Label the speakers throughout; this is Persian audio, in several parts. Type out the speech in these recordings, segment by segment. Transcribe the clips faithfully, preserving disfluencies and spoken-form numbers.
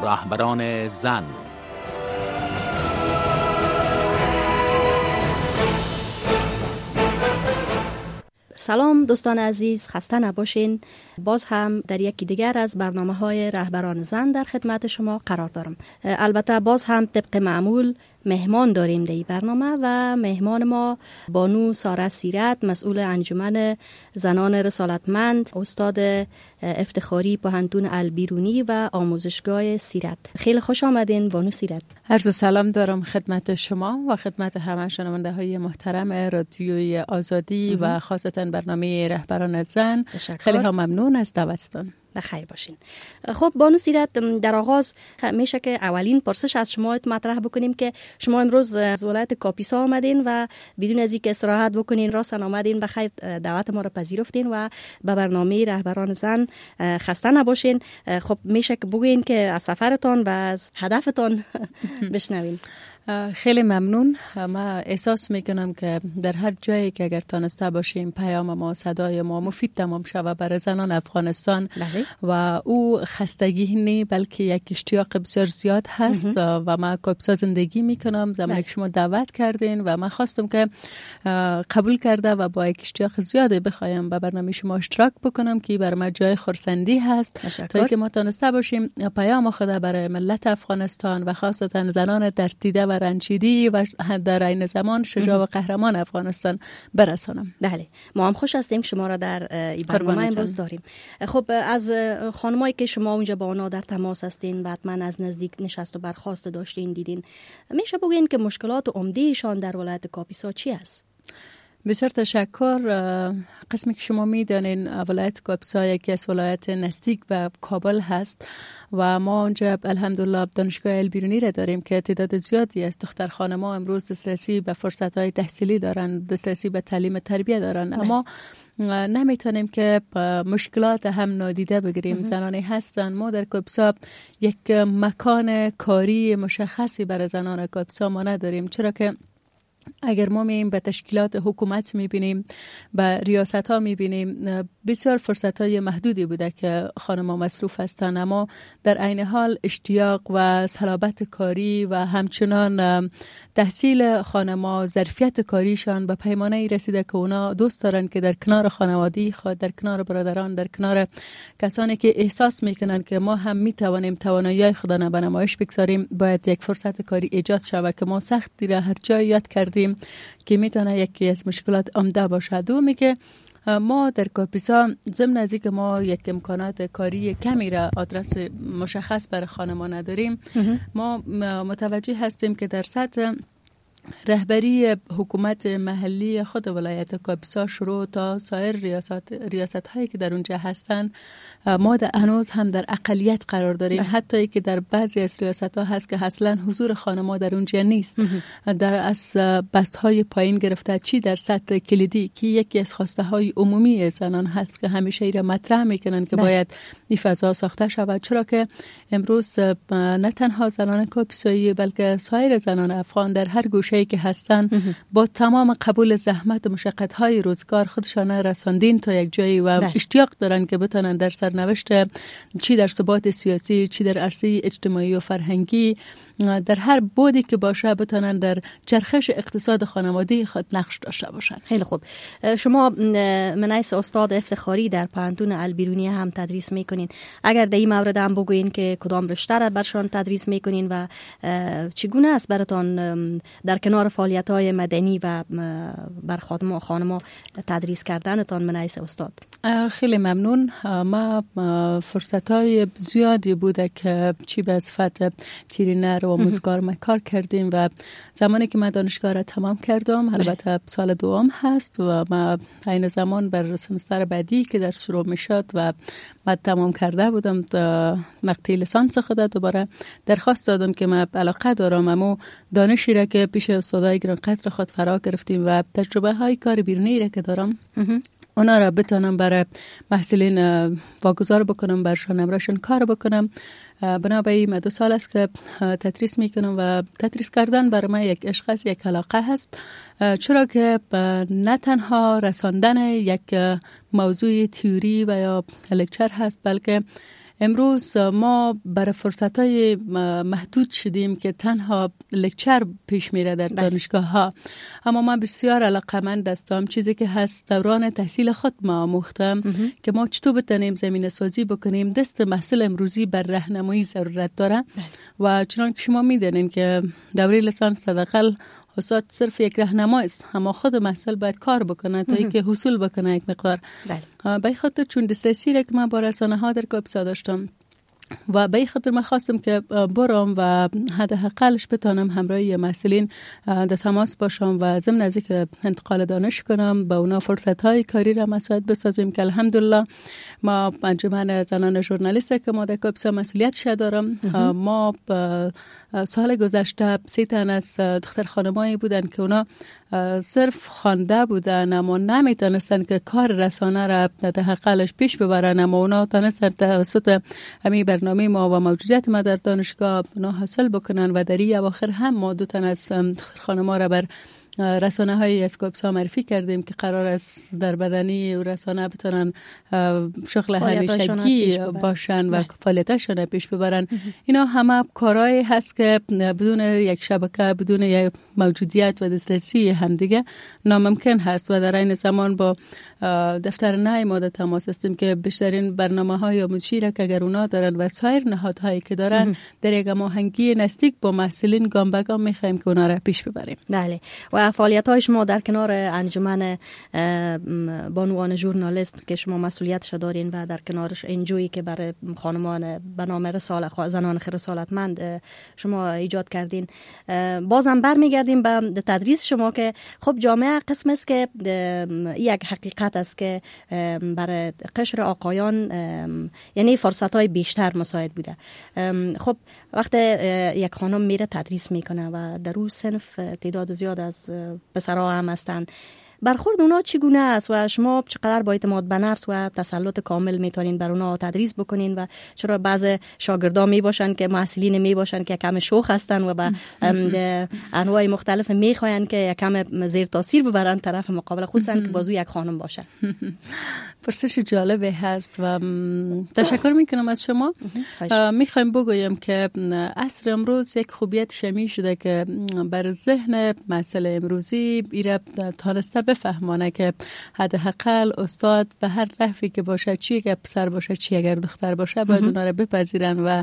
Speaker 1: رهبران زن.
Speaker 2: سلام دوستان عزیز، خسته نباشین. باز هم در یکی دیگر از برنامه های رهبران زن در خدمت شما قرار دارم. البته باز هم طبق معمول مهمان داریم در این برنامه و مهمان ما بانو ساره سیرت، مسئول انجمن زنان رسالتمند، استاد افتخاری پوهنتون البیرونی و آموزشگاه سیرت. خیلی خوش آمدین بانو سیرت.
Speaker 3: عرض سلام دارم خدمت شما و خدمت همه شنونده های محترم رادیوی آزادی و خاصتا برنامه رهبران زن. خیلی هم ممنون از دعوتتون.
Speaker 2: بخیر باشین. خب بانو سیرت، در آغاز میشه که اولین پرسش از شما مطرح بکنیم که شما امروز از ولایت کاپیسا آمدین و بدون از اینکه استراحت بکنین راسن آمدین، بخیر دعوت ما را پذیرفتین و به برنامه رهبران زن خسته نباشین. خب میشه که بگین که از سفرتان و از هدفتان بشنوین.
Speaker 3: خیلی ممنون. ما احساس میکنم که در هر جایی که اگر تانسته باشیم پیام ما، صدای ما مفید تمام شود برای زنان افغانستان و او خستگی نی بلکه یک اشتیاق بسیار زیاد هست و ما کاپیسا زندگی میکنم. زمانی که شما دعوت کردین و من خواستم که قبول کرده و با یک اشتیاق زیاده بخوایم به برنامه شما اشتراک بکنم که برای ما جای خرسندی هست تا اینکه ما تانسته باشیم پیام خود برای ملت افغانستان و خاصتا زنان در دیده و رنجیدی و در این زمان شجاع و قهرمان افغانستان برسانم.
Speaker 2: بله، ما هم خوش هستیم شما را در این برنامه امروز داریم. خب از خانمایی که شما اونجا با اونا در تماس هستین و حتما از نزدیک نشست و برخاست داشتین دیدین، میشه بگین که مشکلات عمده‌شان در ولایت کاپیسا چی است؟
Speaker 3: بسیار تشکر. قسمی که شما میدانین ولایت کاپیسا یکی از ولایت نزدیک به کابل هست و ما اونجا الحمدلله دانشگاه البیرونی را داریم که تعداد زیادی از دختر خانم‌ها امروز دسترسی به فرصت‌های تحصیلی دارن، دسترسی به تعلیم تربیت دارن، اما نمیتونیم که مشکلات هم نادیده بگیریم. زنانی هستن. ما در کاپیسا یک مکان کاری مشخصی برای زنان کاپیسا ما نداریم، چرا که اگر ما مییم به تشکیلات حکومت میبینیم، به ریاست ها میبینیم، بسیار فرصت های محدودی بوده که خانم ها مصروف هستند، اما در عین حال اشتیاق و صلابت کاری و همچنان تحصیل خانم ها، ظرفیت کاریشان به پیمانه ای رسیده که اونا دوست دارن که در کنار خانوادی خود، در کنار برادران، در کنار کسانی که احساس میکنن که ما هم میتوانیم توانایی خود را به نمایش بگذاریم، باید یک فرصت کاری ایجاد شود که ما سختی را هر جای یاد کردیم که میتونه یکی از مشکلات عمده باشه. دو میگه ما در کاپیسا ضمن از اینکه ما یک امکانات کاری کمی را آدرس مشخص برای خانمان نداریم، ما متوجه هستیم که در سطح رهبری حکومت محلی خود ولایت کاپیسا شروع تا سایر ریاست ریاست هایی که در اونجا هستن، ما در هنوز هم در اقلیت قرار داریم. حتی ای که در بعضی از ریاست ها هست که اصلا حضور خانم‌ها در اونجا نیست. در از بست های پایین گرفته چی در سطح کلیدی که یکی از خواسته های عمومی زنان هست که همیشه ایره مطرح میکنن که باید این فضا ساخته شود، چرا که امروز نه تنها زنان کاپیسایی بلکه سایر زنان افغان در هر گوشه که هستن با تمام قبول زحمت و مشقت‌های روزگار خودشان رساندین تا یک جایی و ده. اشتیاق دارن که بتونن در سرنوشت چی در ثبات سیاسی، چی در عرصه اجتماعی و فرهنگی، در هر بودی که باشه بتونن در چرخش اقتصاد خانوادگی خود نقش داشته باشن.
Speaker 2: خیلی خوب. شما منیس استاد افتخاری در پوهنتون البیرونی هم تدریس میکنین. اگر در این مورد هم بگوین که کدام رشته را برشان تدریس میکنین و چگونه است براتون در کنار فعالیت‌های مدنی و بر خانم خانم‌ها تدریس کردنتان منیس استاد؟
Speaker 3: خیلی ممنون. ما فرصت‌های زیادی بوده که چی به صفت ترینر و آموزگار ما کار کردیم و زمانی که من دانشگاه را تمام کردم، البته سال دوم هست و ما این زمان بر سمستر بعدی که در شروع میشد و من تمام کرده بودم مقطع لیسانس خود، دوباره درخواست دادم که من علاقه دارم اما دانشی را که پیش استادای گران قدر خود فرا گرفتیم و تجربه های کار بیرونی را که دارم اونا را بتونم برای محصلین واگذار بکنم، برشان امراشون کار بکنم. بنابراین من دو سال است که تدریس میکنم و تدریس کردن برای من یک عشق است، یک علاقه هست، چرا که نه تنها رساندن یک موضوع تئوری و یا لکچر هست بلکه امروز ما برای فرصت‌های محدود شدیم که تنها لکچر پیش میره در دانشگاه ها، اما ما بسیار علاقه‌مند هستم چیزی که هست دوران تحصیل خود ما آموختم که ما چطور بتونیم زمینه سازی بکنیم. دست محصول امروزی بر راهنمایی ضرورت داره و چنان که شما میدونین که دوره لیسانس حداقل استاد صرف یک راهنما است، اما خود محصول باید کار بکنه تا اینکه حصول بکنه یک مقدار. به خاطر چون دسترسی را که من با رسانه ها در کاپسا داشتم و به این خاطر من خواستم که برام و حداقلش بتونم همراه محصلین در تماس باشم و ضمن از اینکه انتقال دانش کنم با اونا فرصت های کاری را مساعد بسازیم که الحمدلله ما انجمن زنان ژورنالیست که ما در کاپسا مسئولیتش دارم. ما سال گذشته سه تن از دختر خانمایی بودن که اونا صرف خوانده بودن اما نمیتونستن که کار رسانه را در حقلش پیش ببرن، اما اونا تونستن توسط همین برنامه ما و موجودیت ما در دانشگاه اونا حاصل بکنن و در این اواخر هم ما دو تن از دختر خانما را بر رسانه های از کاپسا معرفی کردیم که قرار است در بدنی و رسانه بتونن شغل همیشگی باشن و فعالیتاشون پیش ببرن. اینا همه کارهای هست که بدون یک شبکه، بدون یک موجودیت و دسترسی همدیگه ناممکن هست و در این زمان با دفتر نای ما در تماس هستیم که بیشترین برنامه های آموزشی را که اگر اونا دارن و سایر نهادهایی که دارن در یک هماهنگی نزدیک با محصلین گام به گام میخوایم که اونا را پیش ببریم.
Speaker 2: بله. و فعالیت های شما در کنار انجمن بانوان ژورنالیست که شما مسئولیتش دارین و در کنارش انجویی که برای خانمان به نام رسالت زنان رسالتمند شما ایجاد کردین، بازم برمیگردیم به تدریس شما که خب جامعه قسم است که یک حقیقت است که برای قشر آقایان یعنی فرصت های بیشتر مساعد بوده. خب وقتی یک خانم میره تدریس میکنه و در اون صنف تعداد زیاد از پسرها هم هستن، برخورد اونا چگونه است و شما چقدر با اعتماد به نفس و تسلط کامل میتونین بر اونا تدریس بکنین؟ و چرا بعض شاگردان می باشن که محصلین می باشن که کم شوخ هستن و به انواع مختلف میخواین که کم زیر تاثیر ببرن طرف مقابل، خصوصا که بازو یک خانم باشه؟
Speaker 3: پرسش جالبه هست و تشکر میکنم از شما. میخوایم بگویم که عصر امروز یک خوبیت شمی شده که بر ذهن مسئله امروزی ایره تانسته بفهمانه که حداقل استاد به هر رفی که باشه، چی اگر پسر باشه چی اگر دختر باشه، باید اونا رو بپذیرن و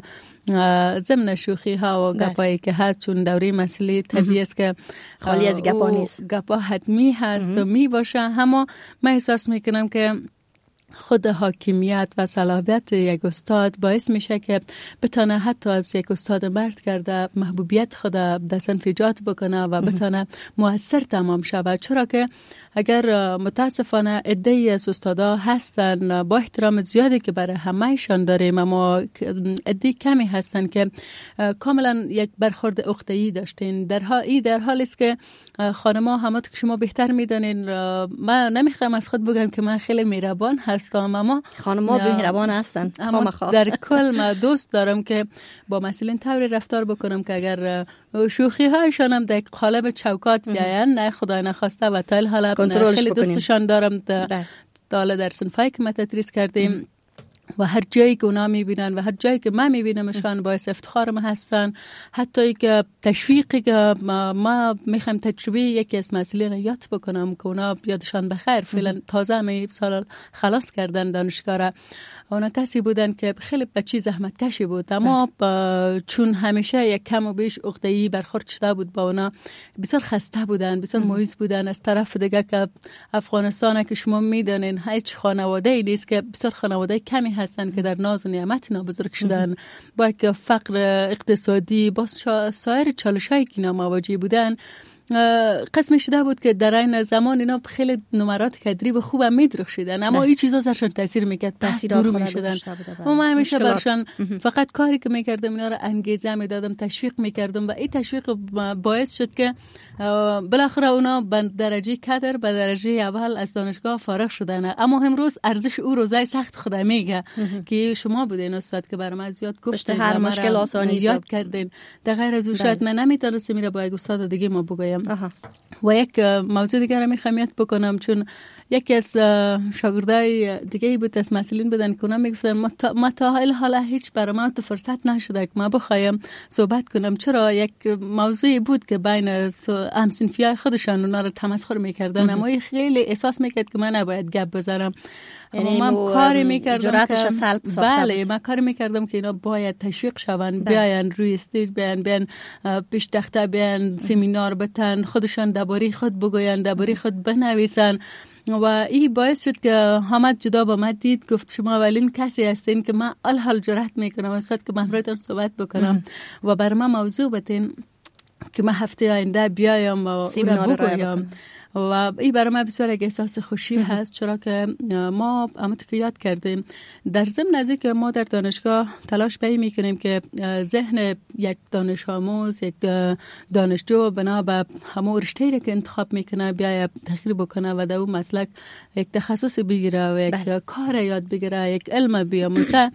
Speaker 3: ضمن شوخی ها و گپایی که هست، چون دوره مسئله طبیعی است که
Speaker 2: خالی از گپا نیست،
Speaker 3: گپا حتمی هست و می باشه. اما من احساس میکنم که خود حاکمیت و صلاحیت یک استاد باعث میشه که بتونه حتی از یک استاد مرد کرده محبوبیت خود در صنف ایجاد بکنه و بتونه مؤثر تمام شود. چرا که اگر متاسفانه عده‌ای از استادا هستن با احترام زیادی که برای همه‌شان داریم، اما عده کمی هستن که کاملا یک برخورد عقده‌ای داشتین. در ها در حالی است که خانم‌ها همه که شما بهتر میدونین، من نمیخوام از خود بگم که من خیلی مهربان هستم، اما
Speaker 2: خانم‌ها مهربان هستن.
Speaker 3: اما در کل من دوست دارم که با مسئولین طوری رفتار بکنم که اگر شوخی هایشان هم در قالب چوکات بیاین، نه خدای نخواسته و تا حالا خیلی دوستشان دارم. تا در صنفایی که ما تدریس کردیم و هر جایی که اونا میبینن و هر جایی که من میبینمشان باعث افتخار ما هستن. حتی که تشویقی که ما, ما میخوایم تجربه یکی از مسئولین یاد بکنم که اونا یادشان بخیر، فعلا تازه می سال خلاص کردن دانشگاه را. اونا کسی بودن که خیلی بچی زحمت کشی بود، اما چون همیشه یک کم و بیش عقده‌ای برخورد شده بود با اونا، بسیار خسته بودن، بسیار مایوس بودن. از طرف دیگه که افغانستان که شما میدونین هیچ خانواده‌ای نیست که بسیار خانواده کمی هستن که در ناز و نعمت اینا بزرگ شدن، با یک فقر اقتصادی با سایر چالش‌هایی که اینا مواجه بودن. قسم شده بود که در این زمان اینا خیلی نمرات کدری و خوب هم میدرخشیدن، اما این چیزا سرشان تاثیر میکرد، پس دور میشدن. و من همیشه برشان فقط کاری که میکردم اینا رو انگیزه میدادم، تشویق میکردم و این تشویق باعث شد که بالاخره اونا به درجه کدر به درجه اول از دانشگاه فارغ شدن. اما امروز ارزش او روزای سخت خدا میگه که شما بودین استاد که برام زیاد گفتین،
Speaker 2: هر مشکل آسانی
Speaker 3: یاد کردین. در غیر از اون شاید من نمیتونستم میره با یک استاد دیگه ما بگویم میخوایم. و یک موضوع دیگر میخوایم یاد بکنم، چون یکی از شاگردای دیگه بود از مسئولین بودن که اونا میگفتن ما تا, ما تا حال حالا هیچ برای ما تو فرصت نشده که ما بخوایم صحبت کنم، چرا یک موضوعی بود که بین همسنفیای خودشان اونا رو تمسخر میکردن، اما خیلی احساس میکرد که من نباید گپ بزنم.
Speaker 2: یعنی
Speaker 3: من کاری میکردم که
Speaker 2: سلب
Speaker 3: بله من کاری میکردم که اینا باید تشویق شون، بیاین روی استیج، بیاین بیاین پیش تخته، بیاین سمینار بتن، خودشان درباره خود بگوین، درباره خود بنویسن. و این باعث شد که حامد جدا با من دید، گفت شما اولین کسی هستین که من الحال جرأت میکنم واسه که محورتان صحبت بکنم و بر من موضوع بتین که من هفته آینده بیایم و اون بگویم. و این برای من بسیار یک احساس خوشی هست، چرا که ما همونطور که یاد کردیم در ضمن از اینکه ما در دانشگاه تلاش به این میکنیم که ذهن یک دانش آموز، یک دانشجو بنا به همون رشته‌ای که انتخاب میکنه بیاید تغییر بکنه و در اون مسلک یک تخصص بگیره و یک کار یاد بگیره، یک علم بیاموزه.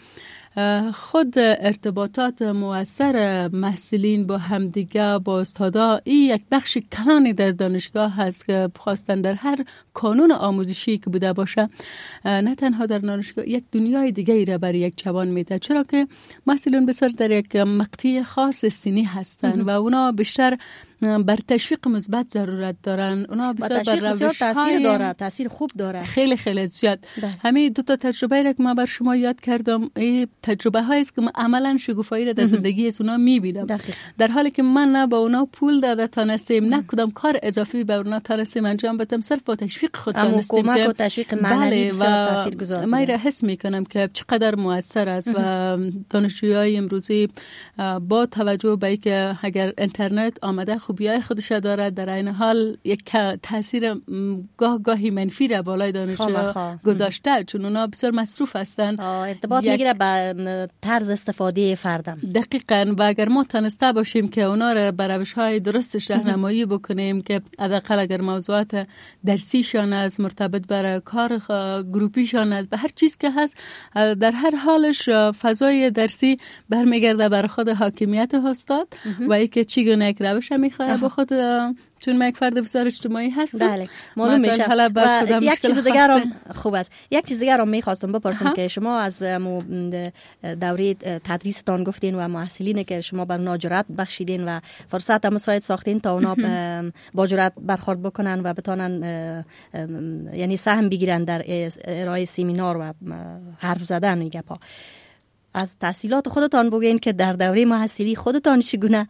Speaker 3: خود ارتباطات مؤثر محصلین با همدیگه، با استادا، این یک بخش کلانی در دانشگاه هست که خواستن در هر کانون آموزشی که بوده باشه نه تنها در دانشگاه یک دنیای دیگه ای را برای یک جوان میده، چرا که محصلین بسیار در یک مقطع خاص سنی هستن و اونا بیشتر بر تشویق مثبت ضرورت دارن. اونا بسیار بر روش
Speaker 2: تاثیر داره، تاثیر خوب داره،
Speaker 3: خیلی خیلی زیاد. همین دو تا تجربه را که ما بر شما یاد کردم، این تجربه هایی است که من عملا شگفتایی را در زندگی از اونا میبینم، در حالی که من نه با اونا پول داده تانستیم نه کدام کار اضافی به اونا تانستیم انجام بدم، صرف با تشویق خود تانستیم
Speaker 2: کمک و تشویق معنوی بسیار تاثیرگذار.
Speaker 3: من را حس میکنم که چقدر موثر است و دانشجویای امروزی با توجه به اینکه اگر اینترنت آمده خوبیای خودش داره، در این حال یک تاثیر گاه گاهی منفی را بالای دانشجو گذاشته، چون اونا بسیار مصروف هستن،
Speaker 2: ارتباط میگیره به طرز استفاده فردم.
Speaker 3: دقیقاً. و اگر ما تانسته باشیم که اونا را به روش‌های درستش راهنمایی بکنیم که حداقل اگر موضوعات درسیشان است، مرتبط بر کار گروپیشان است، به هر چیز که هست، در هر حالش فضای درسی برمیگرده بر خود حاکمیت استاد و اینکه چی گونه یک روش میخواد با خود، چون من یک فرد بسیار اجتماعی هستم.
Speaker 2: بله معلوم میشه. و یک چیز دیگر هم خوب است، یک چیز دیگر هم میخواستم بپرسم که شما از دوره تدریستان گفتین و محصلین که شما بر اونا جرأت بخشیدین و فرصت هم مساعد ساختین تا اونا با جرأت برخورد بکنن و بتونن یعنی سهم بگیرن در ارائه سمینار و حرف زدن و گپا. از تحصیلات خودتان بگین که در دوره محصلی خودتان چگونه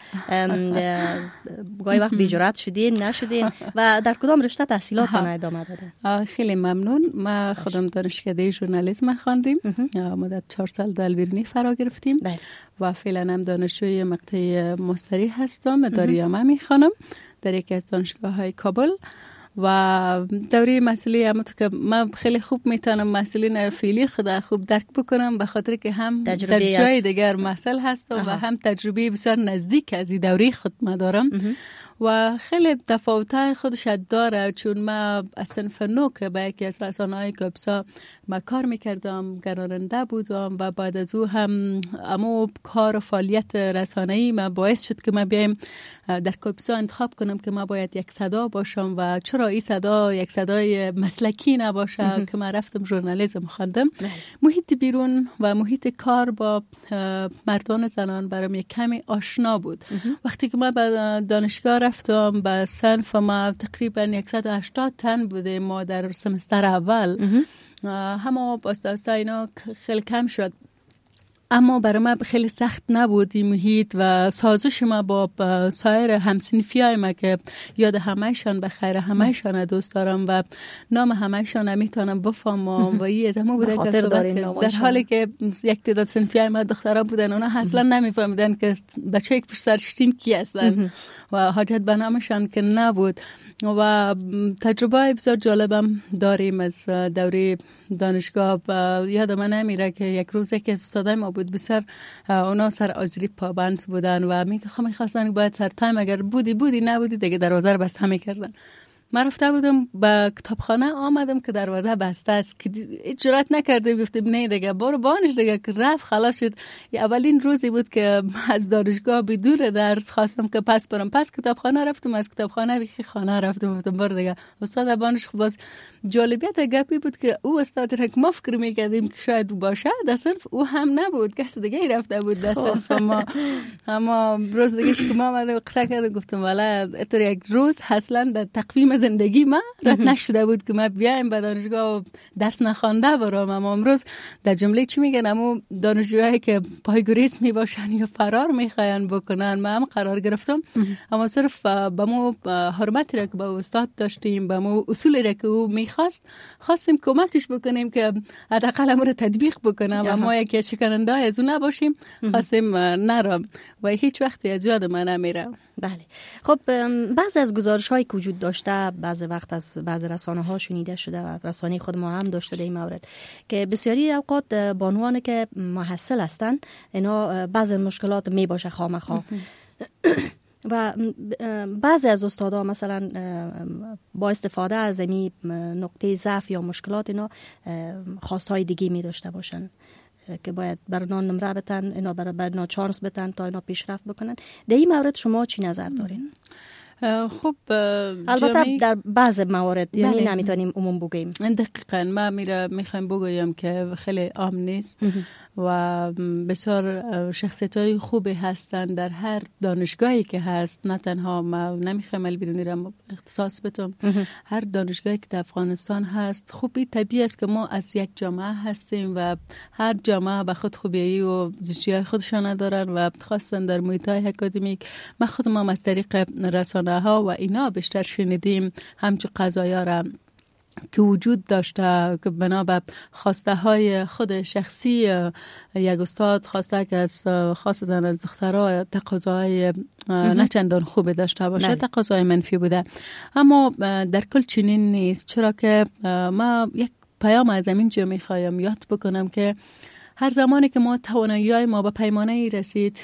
Speaker 2: گاهی وقت بی‌جرأت شدین نشدین و در کدام رشته تحصیلاتتان ادامه دادین؟
Speaker 3: خیلی ممنون. ما خودم دانشکده ژورنالیسم خواندیم، مدت چهار سال در البرونی فرا گرفتیم و فعلا هم دانشجوی مقطع مستری هستم، داریامه میخوانم در یکی از دانشگاه‌های کابل. و دوره مسئله همونطور که من خیلی خوب میتونم مسئله فعلی خدا خوب درک بکنم، به خاطر که هم در جای دیگر مسئله هستم و هم تجربه بسیار نزدیک از این دوره خود ما دارم و خیلی تفاوت‌های خودش داره، چون ما از صنف نو که با یکی از رسانه‌های کاپسا ما کار میکردم، گراننده بودم و بعد از او هم امو کار و فعالیت رسانه‌ای ما باعث شد که ما بیایم در کاپسا انتخاب کنم که ما باید یک صدا باشم و چرا این صدا یک صدای مسلکی نباشه که من رفتم ژورنالیسم خواندم. محیط بیرون و محیط کار با مردان زنان برام یک کمی آشنا بود. وقتی که ما به دانشگاه رفتم به صنف ما تقریبا صد و هشتاد تن بوده ما در سمستر اول، همه آسته اینا خیلی کم شد، اما برای من خیلی سخت نبود این محیط و سازش ما با سایر همسنفیای ما که یاد همهشان به خیر همهشان دوست دارم و نام همهشان نمیتونم بفهمم و این از همه بوده که در حالی که یک تعداد سنفیای ما دخترها بودن، اونا اصلا نمیفهمیدن که بچه یک پشت سرشتین کی هستن و حاجت به نامشان که نبود. و تجربه بسیار جالبم داریم از دوره دانشگاه. یادم نمیره که یک روزه که استادای ما بود بسیار اونا سر آذری پابند بودن و میگه خب میخواستن باید سر تایم اگر بودی بودی نبودی دیگه دروازه رو بسته میکردن من رفته بودم به کتابخانه، آمدم که دروازه بسته است که جرأت نکردم گفتم نه دیگه برو بانش دیگه، که رفت خلاص شد. اولین روزی بود که از دانشگاه بدون درس خواستم که پس برم، پس کتابخانه رفتم، از کتابخانه به خانه رفتم، گفتم برو دیگه. استاد بانش باز جالبیت گپی بود که او استاد را که ما فکر می‌کردیم که شاید باشه در صنف، او هم نبود، کس دیگه ای رفته بود در صنف ما. اما روز دیگه که ما آمدیم قصه کردم، گفتم والا اتر یک روز اصلا در تقویم زندگی ما رد نشده بود که ما بیایم به دانشگاه و درس نخوانده برام. اما امروز در جمله چی میگن، امو دانشجوهایی که پایگریز می باشن یا فرار میخواین بکنن، ما هم قرار گرفتم. اما صرف به مو حرمتی را که به استاد داشتیم، به مو اصولی را که او میخواست خواستیم کمکش بکنیم که حداقل امور تطبیق بکنه و ما یکی شکننده از اون نباشیم. خواستیم نرم و هیچ وقتی از یاد من نمیره.
Speaker 2: بله. خب بعضی از گزارش هایی که وجود داشته، بعضی وقت از بعضی رسانه ها شنیده شده و رسانه خود ما هم داشته در این مورد، که بسیاری اوقات بانوانی که محصل هستند اینا بعضی مشکلات می باشه خامخا و بعضی از استادا مثلا با استفاده از این نقطه ضعف یا مشکلات اینا خواستهای دیگه می داشته باشن که باید بر اینا نمره بتن، اینا بر اینا چانس بتن تا اینا پیشرفت بکنن. در این مورد شما چی نظر دارین؟
Speaker 3: خب
Speaker 2: البته در بعض موارد یعنی نمیتونیم عموم بگیم.
Speaker 3: دقیقاً ما میره میخوایم بگویم که خیلی عام نیست و بسیار شخصیت‌های خوبی هستند در هر دانشگاهی که هست. نه تنها ما نمیخوایم البیرونی را اختصاص بدم، هر دانشگاهی که در افغانستان هست خوبی طبیعی است که ما از یک جامعه هستیم و هر جامعه به خود خوبیایی و زیستی‌های خودشان دارن و خاصا در محیط‌های اکادمیک. ما خودم هم از طریق رسانه ها و اینا بیشتر شنیدیم همچون قضایا را که وجود داشته که بنا به خواسته های خود شخصی یک استاد خواسته که از خاصتا از دخترها تقاضای نه چندان خوب داشته باشه، تقاضای منفی بوده. اما در کل چنین نیست، چرا که ما یک پیام از اینجا میخوایم یاد بکنم که هر زمانی که ما توانایی ما به پیمانه ای رسید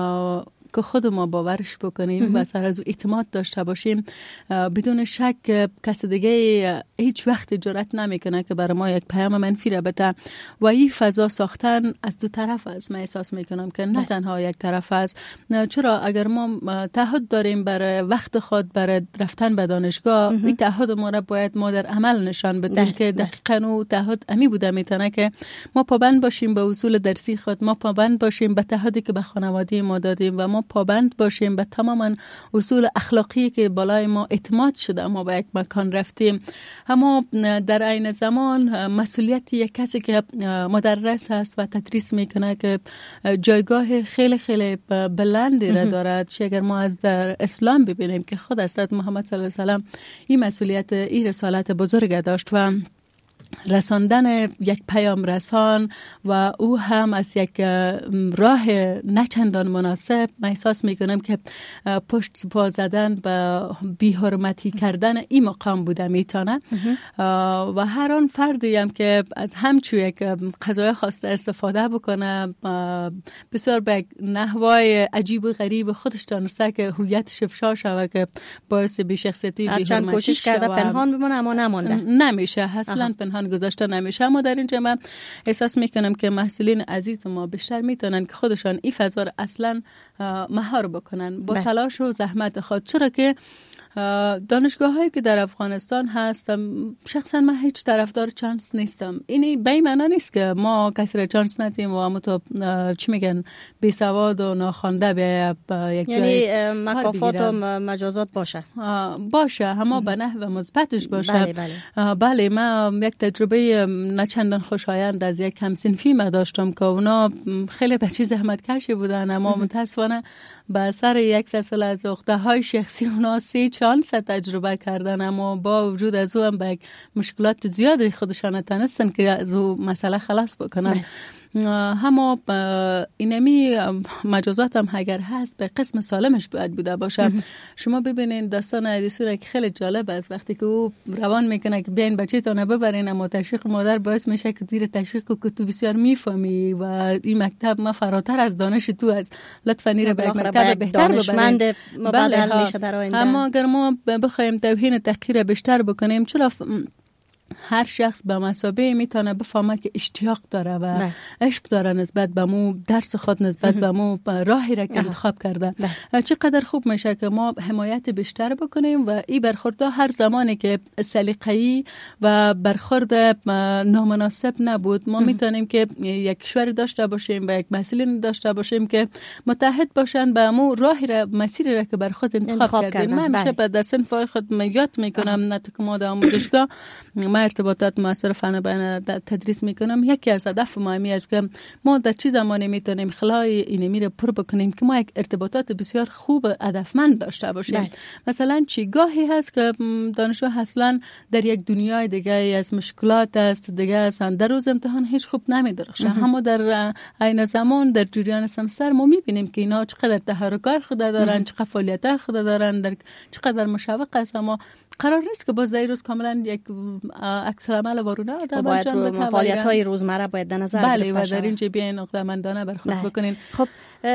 Speaker 3: که خود ما باورش بکنیم و سر از اعتماد داشته باشیم، بدون شک کس دیگه هیچ وقت جرأت نمیکنه که برای ما یک پیام منفی را بده. و این فضا ساختن از دو طرف است. من احساس میکنم که نه تنها یک طرف است. چرا اگر ما تعهد داریم برای وقت خود برای رفتن به دانشگاه، این تعهد ما را باید ما در عمل نشان بدیم که دقیقاً اون تعهد امی بوده میتونه که ما پابند باشیم به اصول درسی خود، ما پابند باشیم به تعهدی که به خانواده ما دادیم و ما پابند باشیم به تماما اصول اخلاقی که بالای ما اعتماد شده ما به یک مکان رفتیم. اما در عین زمان مسئولیت یک کسی که مدرس هست و تدریس میکنه که جایگاه خیلی خیلی بلندی را دارد. چه اگر ما از در اسلام ببینیم که خود حضرت محمد صلی الله علیه و سلم این مسئولیت، این رسالت بزرگ داشت و رساندن یک پیام رسان و او هم از یک راه نچندان مناسب. من احساس میکنم که پشت پا زدن و بی‌حرمتی کردن این مقام بوده میتونه و هر آن فردی هم که از همچون یک قضایه خواسته استفاده بکنه بسیار به نحوای عجیب و غریب خودش دانسته که هویتش افشا شود که باعث بی شخصیتی بی‌حرمتی شود.
Speaker 2: هرچند کوشش کرده پنهان بمونه اما نمانده.
Speaker 3: نمیشه، اصلا پنهان گذاشته نمیشه. اما در اینجا من احساس میکنم که محصلین عزیز ما بیشتر میتونن که خودشان این فضا رو اصلا مهار بکنن با تلاش و زحمت خود. چرا که دانشگاه هایی که در افغانستان هست، شخصا من هیچ طرفدار چانس نیستم. اینی به این معنی نیست که ما کسی را چانس ندیم و اما تو چی میگن بی سواد و ناخوانده به یک جای،
Speaker 2: یعنی مکافات و مجازات باشه
Speaker 3: باشه اما به نحو مثبتش باشه.
Speaker 2: بله بله.
Speaker 3: بله من یک تجربه نه چندان خوشایند از یک همسنفی ما داشتم که اونا خیلی بچه زحمت کشی بودن، اما متاسفانه به سر یک سلسله از عقده های شخصی اونا سی چانس تجربه کردن، اما با وجود از او هم به مشکلات زیادی خودشان تنستن که از او مسئله خلاص بکنن. همه اینمی مجازات هم اگر هست به قسم سالمش باید بوده باشه. شما ببینین داستان ادیسون که خیلی جالب است، وقتی که او روان میکنه که بیاین بچه‌تون ببرین، اما تشویق مادر باعث میشه که زیر تشویق که تو بسیار میفهمی و این مکتب ما فراتر از دانش تو است، لطفا نیره به مکتب بهتر ببرین.
Speaker 2: مبادل میشه در آینده.
Speaker 3: اما اگر ما بخوایم توهین تحقیر بیشتر بکنیم، چرا هر شخص به مسابقه میتونه بفهمه که اشتیاق داره و بله. عشق داره نسبت به مو، درس خود نسبت به مو، راهی را که انتخاب کرده. بله. چقدر خوب میشه که ما حمایت بیشتر بکنیم و این برخورد هر زمانی که سلیقه‌ای و برخورد نامناسب نبود، ما میتونیم که یک کشور داشته باشیم و یک مسئولین داشته باشیم که متحد باشن به مو راهی را، مسیری را که بر خود انتخاب, انتخاب کردیم. من همیشه به دستن فای خود یاد میکنم، نه که ما در آموزشگاه ارتباطات مؤثر فن بیان تدریس میکنم. یکی از هدف ما می است که ما در چه زمانی میتونیم خلای اینمی رو پر بکنیم که ما یک ارتباطات بسیار خوب هدفمند داشته باشیم. بله. مثلا چی گاهی هست که دانشجو اصلا در یک دنیای دیگه از مشکلات است، دیگه اصلا در روز امتحان هیچ خوب نمیدرخشه، اما در عین زمان در جریان سمستر ما میبینیم که اینا چقدر تحرکات خود دارن، چقدر فعالیت خود دارن، در چقدر مشوق است. اما قرار نیست که باز در روز کاملا یک عکس العمل وارونه آدم
Speaker 2: انجام بده. فعالیت‌های روزمره باید در نظر
Speaker 3: گرفته بله، و در اینجا بیاین عقده‌مندانه برخورد بکنین.
Speaker 2: خب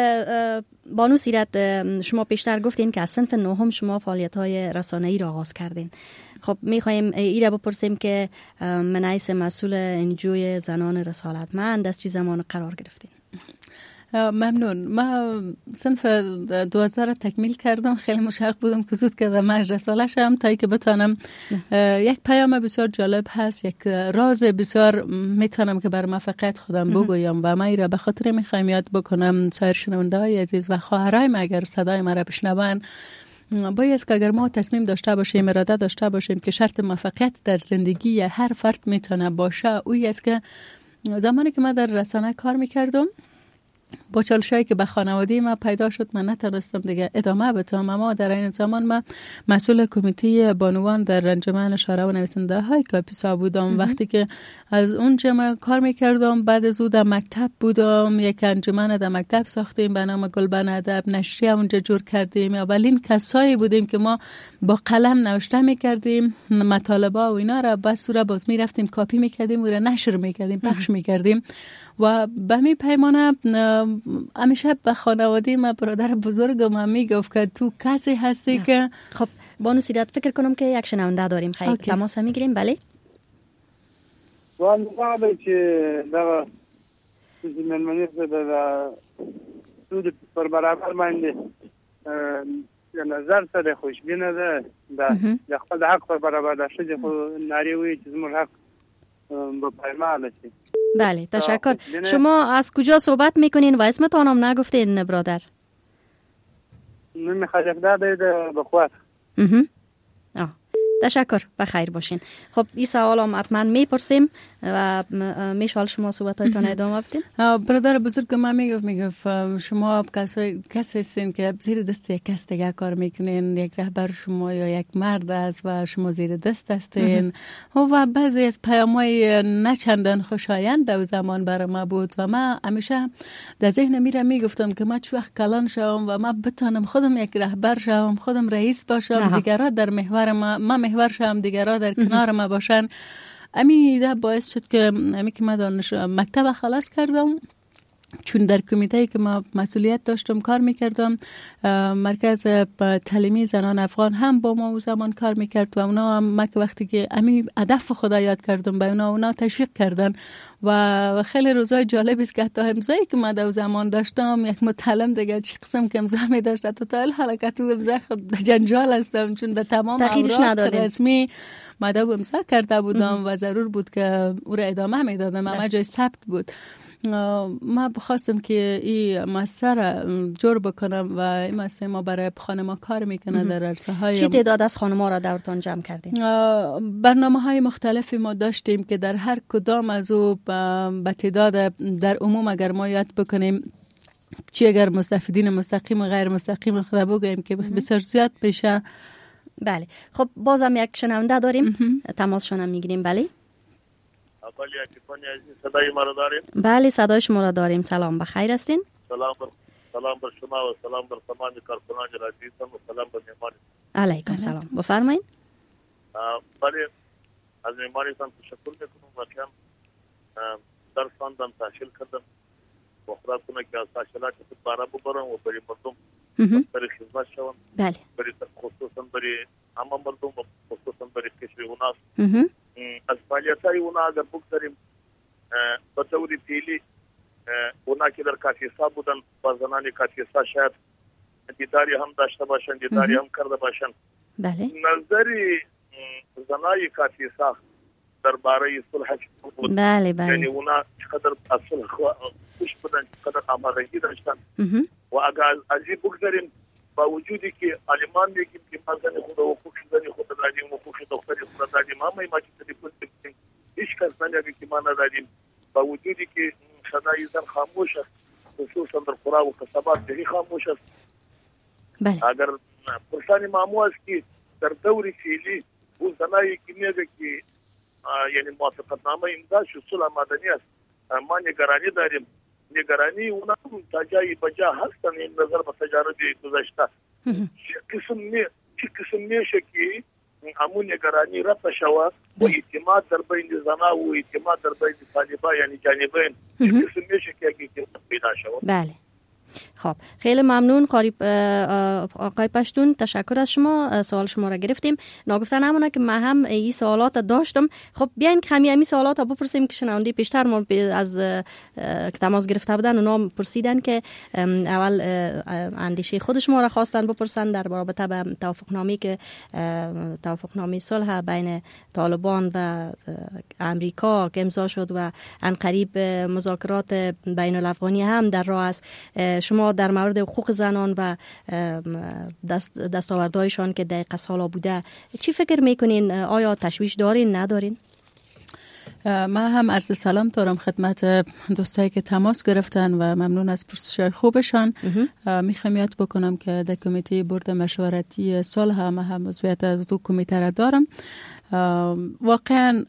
Speaker 2: بانو سیرت، شما پیشتر گفتین که از صنف نهم شما فعالیت‌های رسانه‌ای را آغاز کردین. خب می‌خوایم این را بپرسیم که من حیث مسئول انجوی زنان رسالتمند از چه زمان قرار گرفتین؟
Speaker 3: ممنون. ما صنف دوازده تکمیل کردم، خیلی مشتاق بودم که زود که در هجده ساله شم تا که بتونم. یک پیام بسیار جالب هست، یک راز بسیار میتونم که بر موفقیت خودم بگویم و ما این را به خاطر میخوایم یاد بکنم سایر شنونده های عزیز و خواهرای ما اگر صدای ما را بشنون. باید که اگر ما تصمیم داشته باشیم، اراده داشته باشیم که شرط موفقیت در زندگی هر فرد میتونه باشه، اویی است که زمانی که ما در رسانه کار میکردم با چالشایی که به خانواده ما پیدا شد، من نتونستم دیگه ادامه بدم. اما در این زمان من مسئول کمیته بانوان در انجمن شاعران و نویسنده های کاپیسا بودم. وقتی که از اونجا من کار میکردم، بعد از اون در مکتب بودم، یک انجمن در مکتب ساختیم به نام گلبن ادب، نشریه اونجا جور کردیم. اولین کسایی بودیم که ما با قلم نوشته میکردیم مطالبه و اینا را، بس را باز میرفتیم کاپی میکردیم و را نشر میکردیم، پخش میکردیم. و به می پیمانه همیشه به خانواده ما برادر بزرگم هم میگفت که تو کسی هستی نه. که
Speaker 2: خب بانو سیرت، فکر کنم که یک شنونده داریم. خیلی تماس میگیریم. بله
Speaker 1: والله که دا من منیز دا سود پر برابر منده نظر سره خوشبینه ده دا خپل حق پر برابر داشته ده خو ناریوی چې زموږ حق با پیمانه شي.
Speaker 2: بله تشکر. شما از کجا صحبت میکنین و اسمتان هم نگفتین برادر؟
Speaker 1: من خجفده ده بخوات.
Speaker 2: آه تشکر، بخیر باشین. خب این سوال هم حتما میپرسیم و میشال شما صحبتایتان ادامه بدین.
Speaker 3: برادر بزرگ من میگفت میگفت شما کسی کسی هستین که زیر دست یک کس دیگه کار میکنین، یک رهبر شما یا یک مرد است و شما زیر دست هستین. و بعضی از پیام‌های نه چندان خوشایند در زمان برای ما بود و من همیشه در ذهن میره میگفتم که ما چه وقت کلان شوم و ما بتونم خودم یک رهبر شوم، خودم رئیس باشم، دیگران در محور ما ما محور شوم، دیگران در کنار ما باشن. امی ده باعث شد که امی که ما دانش مکتب خلاص کردم، چون در کمیته که ما مسئولیت داشتم کار میکردم. مرکز تعلیمی زنان افغان هم با ما او زمان کار میکرد و اونا هم ما که وقتی که امی هدف خدا یاد کردم به اونا اونا تشویق کردن و خیلی روزای جالب است که حتی امضایی که ما در زمان داشتم یک متعلم دیگه چی قسم که امضا می داشت تا تا حرکت و امضا خود جنجال هستم، چون به تمام اوراق رسمی ما در امضا کرده بودم و ضرور بود که او را ادامه میدادم، اما جای ثبت بود. ما بخواستم که این مؤسسه جور بکنم و این مؤسسه ما برای خانم‌ها کار میکنه در عرصه های.
Speaker 2: چی تعداد از خانم‌ها را دورتان جمع کردین؟
Speaker 3: برنامه های مختلفی ما داشتیم که در هر کدام از او به تعداد در عموم اگر ما یاد بکنیم چی اگر مستفیدین مستقیم و غیر مستقیم خدا بگوییم که بسیار زیاد بشه.
Speaker 2: بله خب بازم یک شنونده داریم، تماسشون هم میگیریم. بله
Speaker 4: اولی اکیفانی عزیز صدای ما را داریم؟
Speaker 2: بله صدای شما را داریم. سلام، بخیر هستین؟
Speaker 4: سلام بر سلام بر شما و سلام بر تمام کارکنان رادیو و سلام بر مهمان.
Speaker 2: علیکم سلام، بفرمایید.
Speaker 4: بله از مهمانتان تشکر میکنم و کم درس خواندم، تحصیل کردم و خدا کنه که از تحصیلات خود باره ببرم و برای مردم برای خدمت شوم.
Speaker 2: بله.
Speaker 4: برای خصوصا برای همه مردم و خصوصا برای کشور اوناس. از فعالیت‌های اونا اگر بگذاریم به طور فعلی اونا که در کاتیسا بودن با زنان کاتیسا شاید دیداری هم داشته باشن، دیداری هم کرده باشن.
Speaker 2: بله.
Speaker 4: نظری زنای کاتیسا درباره صلح بود.
Speaker 2: بله بله.
Speaker 4: یعنی اونا چقدر از صلح خوش بودن، چقدر آمادگی داشتن. و اگر از این بگذاریم با وجودی که علمان میگیم که ما زن خود و حقوق زن خود دادیم و حقوق دختری خود دادیم، همه ما که تلفن میکنیم هیچ کس نمیگه که ما ندادیم. با وجودی که صدای زن خاموش است، خصوصا در قرى و قصبات دهی خاموش است.
Speaker 2: بله.
Speaker 4: اگر پرسانی معمول است که در دور فعلی او زنایی که میگه که یعنی موافقت نامه امضا شد صلح مدنی است، ما نگرانی داریم. نگرانی اونا تا جایی بجا هستن این نظر به تجارب گذشته. چه قسم می چه قسم میشه که همون نگرانی رفت شود و اعتماد در بین زنا و اعتماد در بین طالبان یعنی جانبین چه قسم میشه که اعتماد پیدا شود.
Speaker 2: بله. خب خیلی ممنون قریب آقای پشتون، تشکر از شما. سوال شما را گرفتیم. ناگفته نمونه که من هم این سوالات داشتم. خب بیاین کمی همی سوالات بپرسیم که شنونده پیشتر ما از تماس گرفته بودن اونا پرسیدن که اول اندیشه خود شما را خواستن بپرسن در رابطه به توافقنامه که توافقنامه صلح بین طالبان و امریکا که امضا شد و عنقریب مذاکرات بین الافغانی هم در راه است. شما در مورد حقوق زنان و دست دستاوردهایشان که دقیقه سالا بوده چی فکر میکنین؟ آیا تشویش دارین ندارین؟
Speaker 3: من هم عرض سلام دارم خدمت دوستایی که تماس گرفتن و ممنون از پرسش‌های خوبشان. میخوام یاد بکنم که در کمیته بورد مشورتی صلح هم هم عضویت از دو کمیته را دارم. واقعا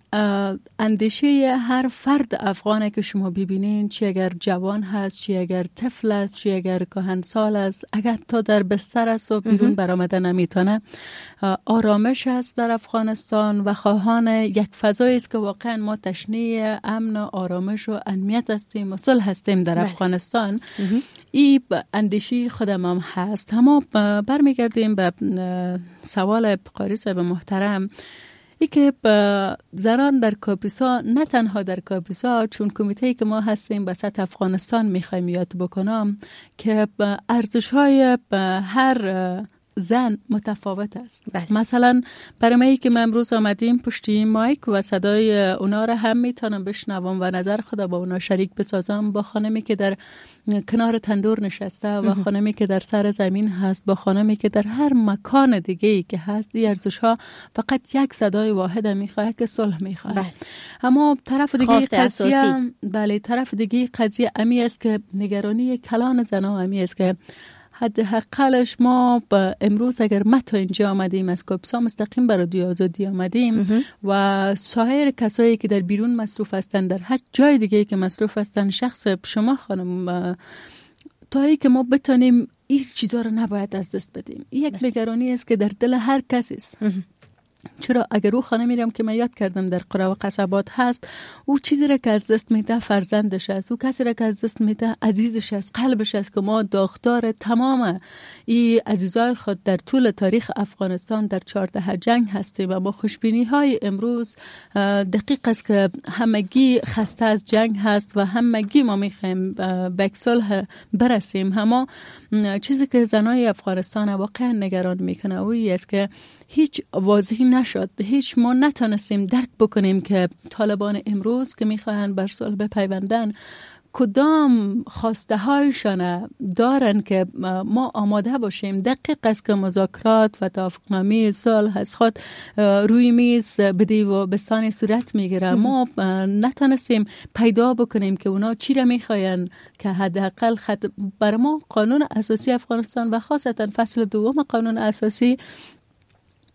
Speaker 3: اندیشه هر فرد افغانه که شما ببینین، چی اگر جوان هست، چی اگر طفل است، چی اگر کهنسال است، اگر تا در بستر است و بیرون برآمده نمیتونه، آرامش است در افغانستان و خواهان یک فضایی است که واقعا ما تشنه امن و آرامش و امنیت هستیم و صلح هستیم در افغانستان. این اندیشه خودم هم هست. اما برمیگردیم به سوال قاری صاحب محترم، ای که زنان در کاپیسا، نه تنها در کاپیسا، چون کمیته‌ای که ما هستیم به سطح افغانستان میخوایم یاد بکنم که ارزش های هر زن متفاوت است.
Speaker 2: بله.
Speaker 3: مثلا برای ما که ما امروز آمدیم پشتی مایک و صدای اونا را هم میتونم بشنوم و نظر خدا با اونا شریک بسازم، با خانمی که در کنار تندور نشسته و خانمی که در سر زمین هست، با خانمی که در هر مکان دیگه‌ای که هست، این ارزش ها فقط یک صدای واحد میخواد که صلح میخواد.
Speaker 2: بله.
Speaker 3: اما طرف دیگه
Speaker 2: قضیه،
Speaker 3: بله طرف دیگه قضیه امی است که نگرانی کلان زنان امی است که حد حقلش ما با امروز اگر ما تا اینجا آمدیم از کاپیسا مستقیم برای رادیو آزادی آمدیم و سایر کسایی که در بیرون مصروف هستن، در هر جای دیگه که مصروف هستن، شخص شما خانم، تا ای که ما بتونیم این چیزا رو نباید از دست بدیم. یک نگرانی است که در دل هر کسی است. چرا اگر او خانه میرم که من یاد کردم در قرى و قصبات هست، او چیزی را که از دست میده فرزندش است، او کسی را که از دست میده عزیزش است، قلبش است که ما داغدار تمام این عزیزای خود در طول تاریخ افغانستان در چهارده جنگ هستیم و ما خوشبینی های امروز دقیق است که همگی خسته از جنگ هست و همگی ما میخوایم به صلح برسیم. اما چیزی که زنای افغانستان واقعا نگران میکنه اویی است که هیچ واضحی نشد، هیچ ما نتونستیم درک بکنیم که طالبان امروز که میخواهند بر صلح بپیوندن کدام خواسته هایشان دارن که ما آماده باشیم. دقیق است که مذاکرات و توافقنامه صلح از خود روی میز بدی و بستان صورت میگیره. ما نتونستیم پیدا بکنیم که اونا چی را میخواین که حداقل خط بر ما قانون اساسی افغانستان و خاصتا فصل دوم قانون اساسی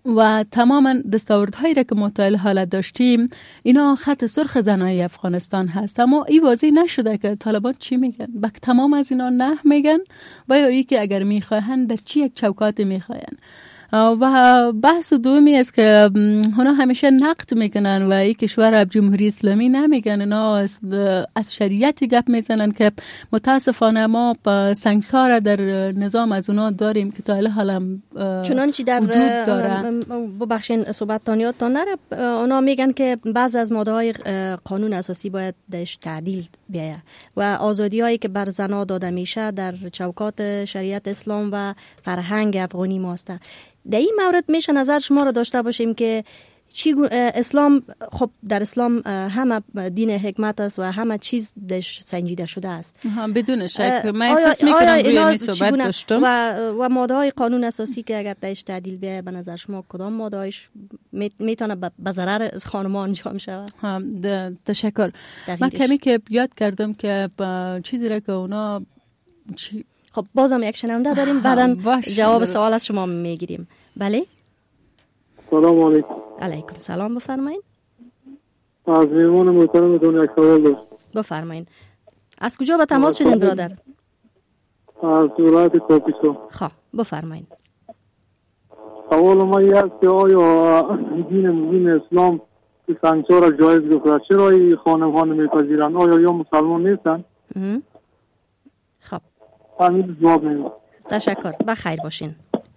Speaker 3: و تماما دستاوردهایی را که ما تا حالا داشتیم اینا خط سرخ زنای افغانستان هست، اما این واضح نشده که طالبان چی میگن. با تمام از اینا نه میگن و یا ای که اگر میخواهن در چی یک چوکات میخواهن. و بحث دومی است که اونا همیشه نقد میکنن و این کشور جمهوری اسلامی نمیگن، اونا از شریعتی گپ میزنن که متاسفانه ما سنگسار در نظام از اونا داریم که تا حالا
Speaker 2: چنانچه در ببخشین صحبتتان یادتان نره، اونا میگن که بعض از ماده های قانون اساسی باید درش تعدیل بیاید و آزادی هایی که بر زنها داده میشه در چوکات شریعت اسلام و فرهنگ افغانی ماست. در این مورد میشه نظر شما را داشته باشیم که چی اسلام، خب در اسلام همه دین حکمت است و همه چیز دش سنجیده شده است
Speaker 3: بدون شک. من احساس میکنم روی این صحبت داشتم
Speaker 2: و, و ماده های قانون اساسی که اگر درش تعدیل بیاید به نظر شما کدام ماده هایش میتونه به ضرر خانمان انجام شود؟
Speaker 3: تشکر. من کمی که یاد کردم که چیزی را که اونا چی...
Speaker 2: خب بازم یک شنونده داریم، بعداً جواب سوال از شما میگیریم. بله.
Speaker 1: سلام علیکم.
Speaker 2: علیکم سلام، بفرمایید.
Speaker 1: از میمون محترمتون یک سوال داشت.
Speaker 2: بفرمایید. از کجا به تماس شدین برادر؟
Speaker 1: از ولایت کاپیسا.
Speaker 2: خب بفرمایید.
Speaker 1: سوال ما این است که آیا دین مبین اسلام که سنگسار را جایز گفته، چرا این خانم ها نمیپذیرند؟ آیا یا مسلمان نیستن؟
Speaker 2: خب
Speaker 1: همین جواب میدم.
Speaker 2: تشکر، بخیر باشین.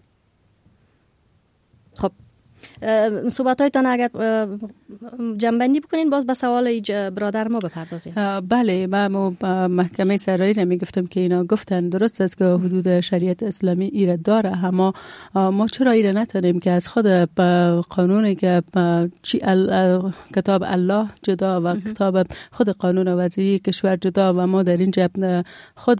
Speaker 2: خب صحبت هایتان اگر جنبندی بکنین باز به سوال برادر ما بپردازیم.
Speaker 3: بله، ما محکمه سرایی را میگفتم که اینا گفتن درست است که حدود شریعت اسلامی ایره داره، اما ما چرا ایره نتونیم که از خود قانونی که چی کتاب الله جدا و کتاب خود قانون وضعی کشور جدا و ما در اینجا خود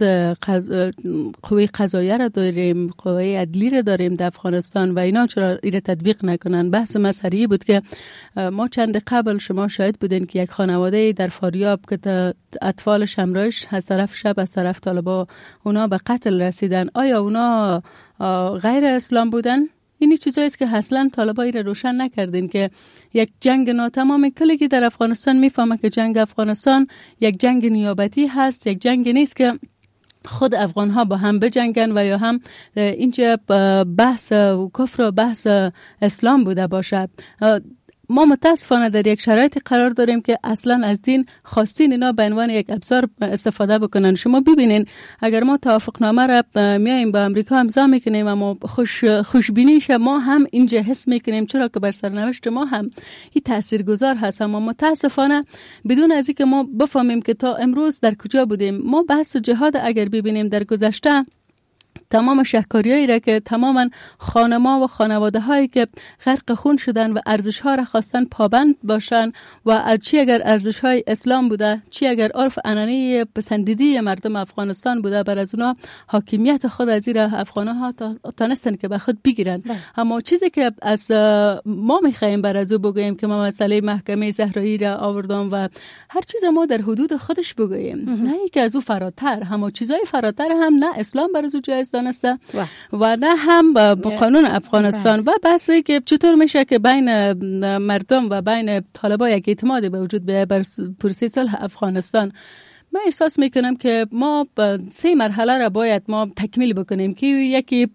Speaker 3: قوه قضاییه را داریم، قوه عدلی را داریم در افغانستان و اینا چرا ایره تطبیق نکنن؟ بحث مسئله بود که ما چند قبل شما شاهد بودین که یک خانواده در فاریاب که اطفال شمرایش از طرف شب از طرف طالبا اونا به قتل رسیدن، آیا اونا غیر اسلام بودن؟ اینی چیزایی است که اصلا طالبا را روشن نکردین که یک جنگ ناتمام. کلی که در افغانستان میفهمه که جنگ افغانستان یک جنگ نیابتی هست، یک جنگ نیست که خود افغان ها با هم بجنگن و یا هم اینجا بحث و کفر و بحث اسلام بوده باشد. ما متاسفانه در یک شرایط قرار داریم که اصلا از دین خواستین اینا به عنوان یک ابزار استفاده بکنن. شما ببینین اگر ما توافقنامه را میایم با امریکا امضا میکنیم اما خوش خوشبینیش ما هم اینجا حس میکنیم چرا که بر سرنوشت ما هم این تاثیرگذار هست، اما متاسفانه بدون از اینکه ما بفهمیم که تا امروز در کجا بودیم. ما بحث جهاد اگر ببینیم در گذشته تمام شهکاریایی را که تماما خانما و خانواده هایی که غرق خون شدن و ارزش ها را خواستن پابند باشن و چی اگر ارزش های اسلام بوده، چی اگر عرف عنعنه پسندیدی مردم افغانستان بوده، بر از اونا حاکمیت خود از این افغان ها تانستن که به خود بگیرن. اما چیزی که از ما میخوایم بر از او بگوییم که ما مسئله محکمه زهرایی را آوردم و هر چیز ما در حدود خودش بگوییم، نه اینکه از او فراتر، اما چیزای فراتر هم نه اسلام بر از او جایز دانسته و نه هم با قانون افغانستان. و بحثی که چطور میشه که بین مردم و بین طالبا یک اعتمادی به وجود بیاید بر پروسه صلح افغانستان. من احساس میکنم که ما سه مرحله را باید ما تکمیل بکنیم که یکی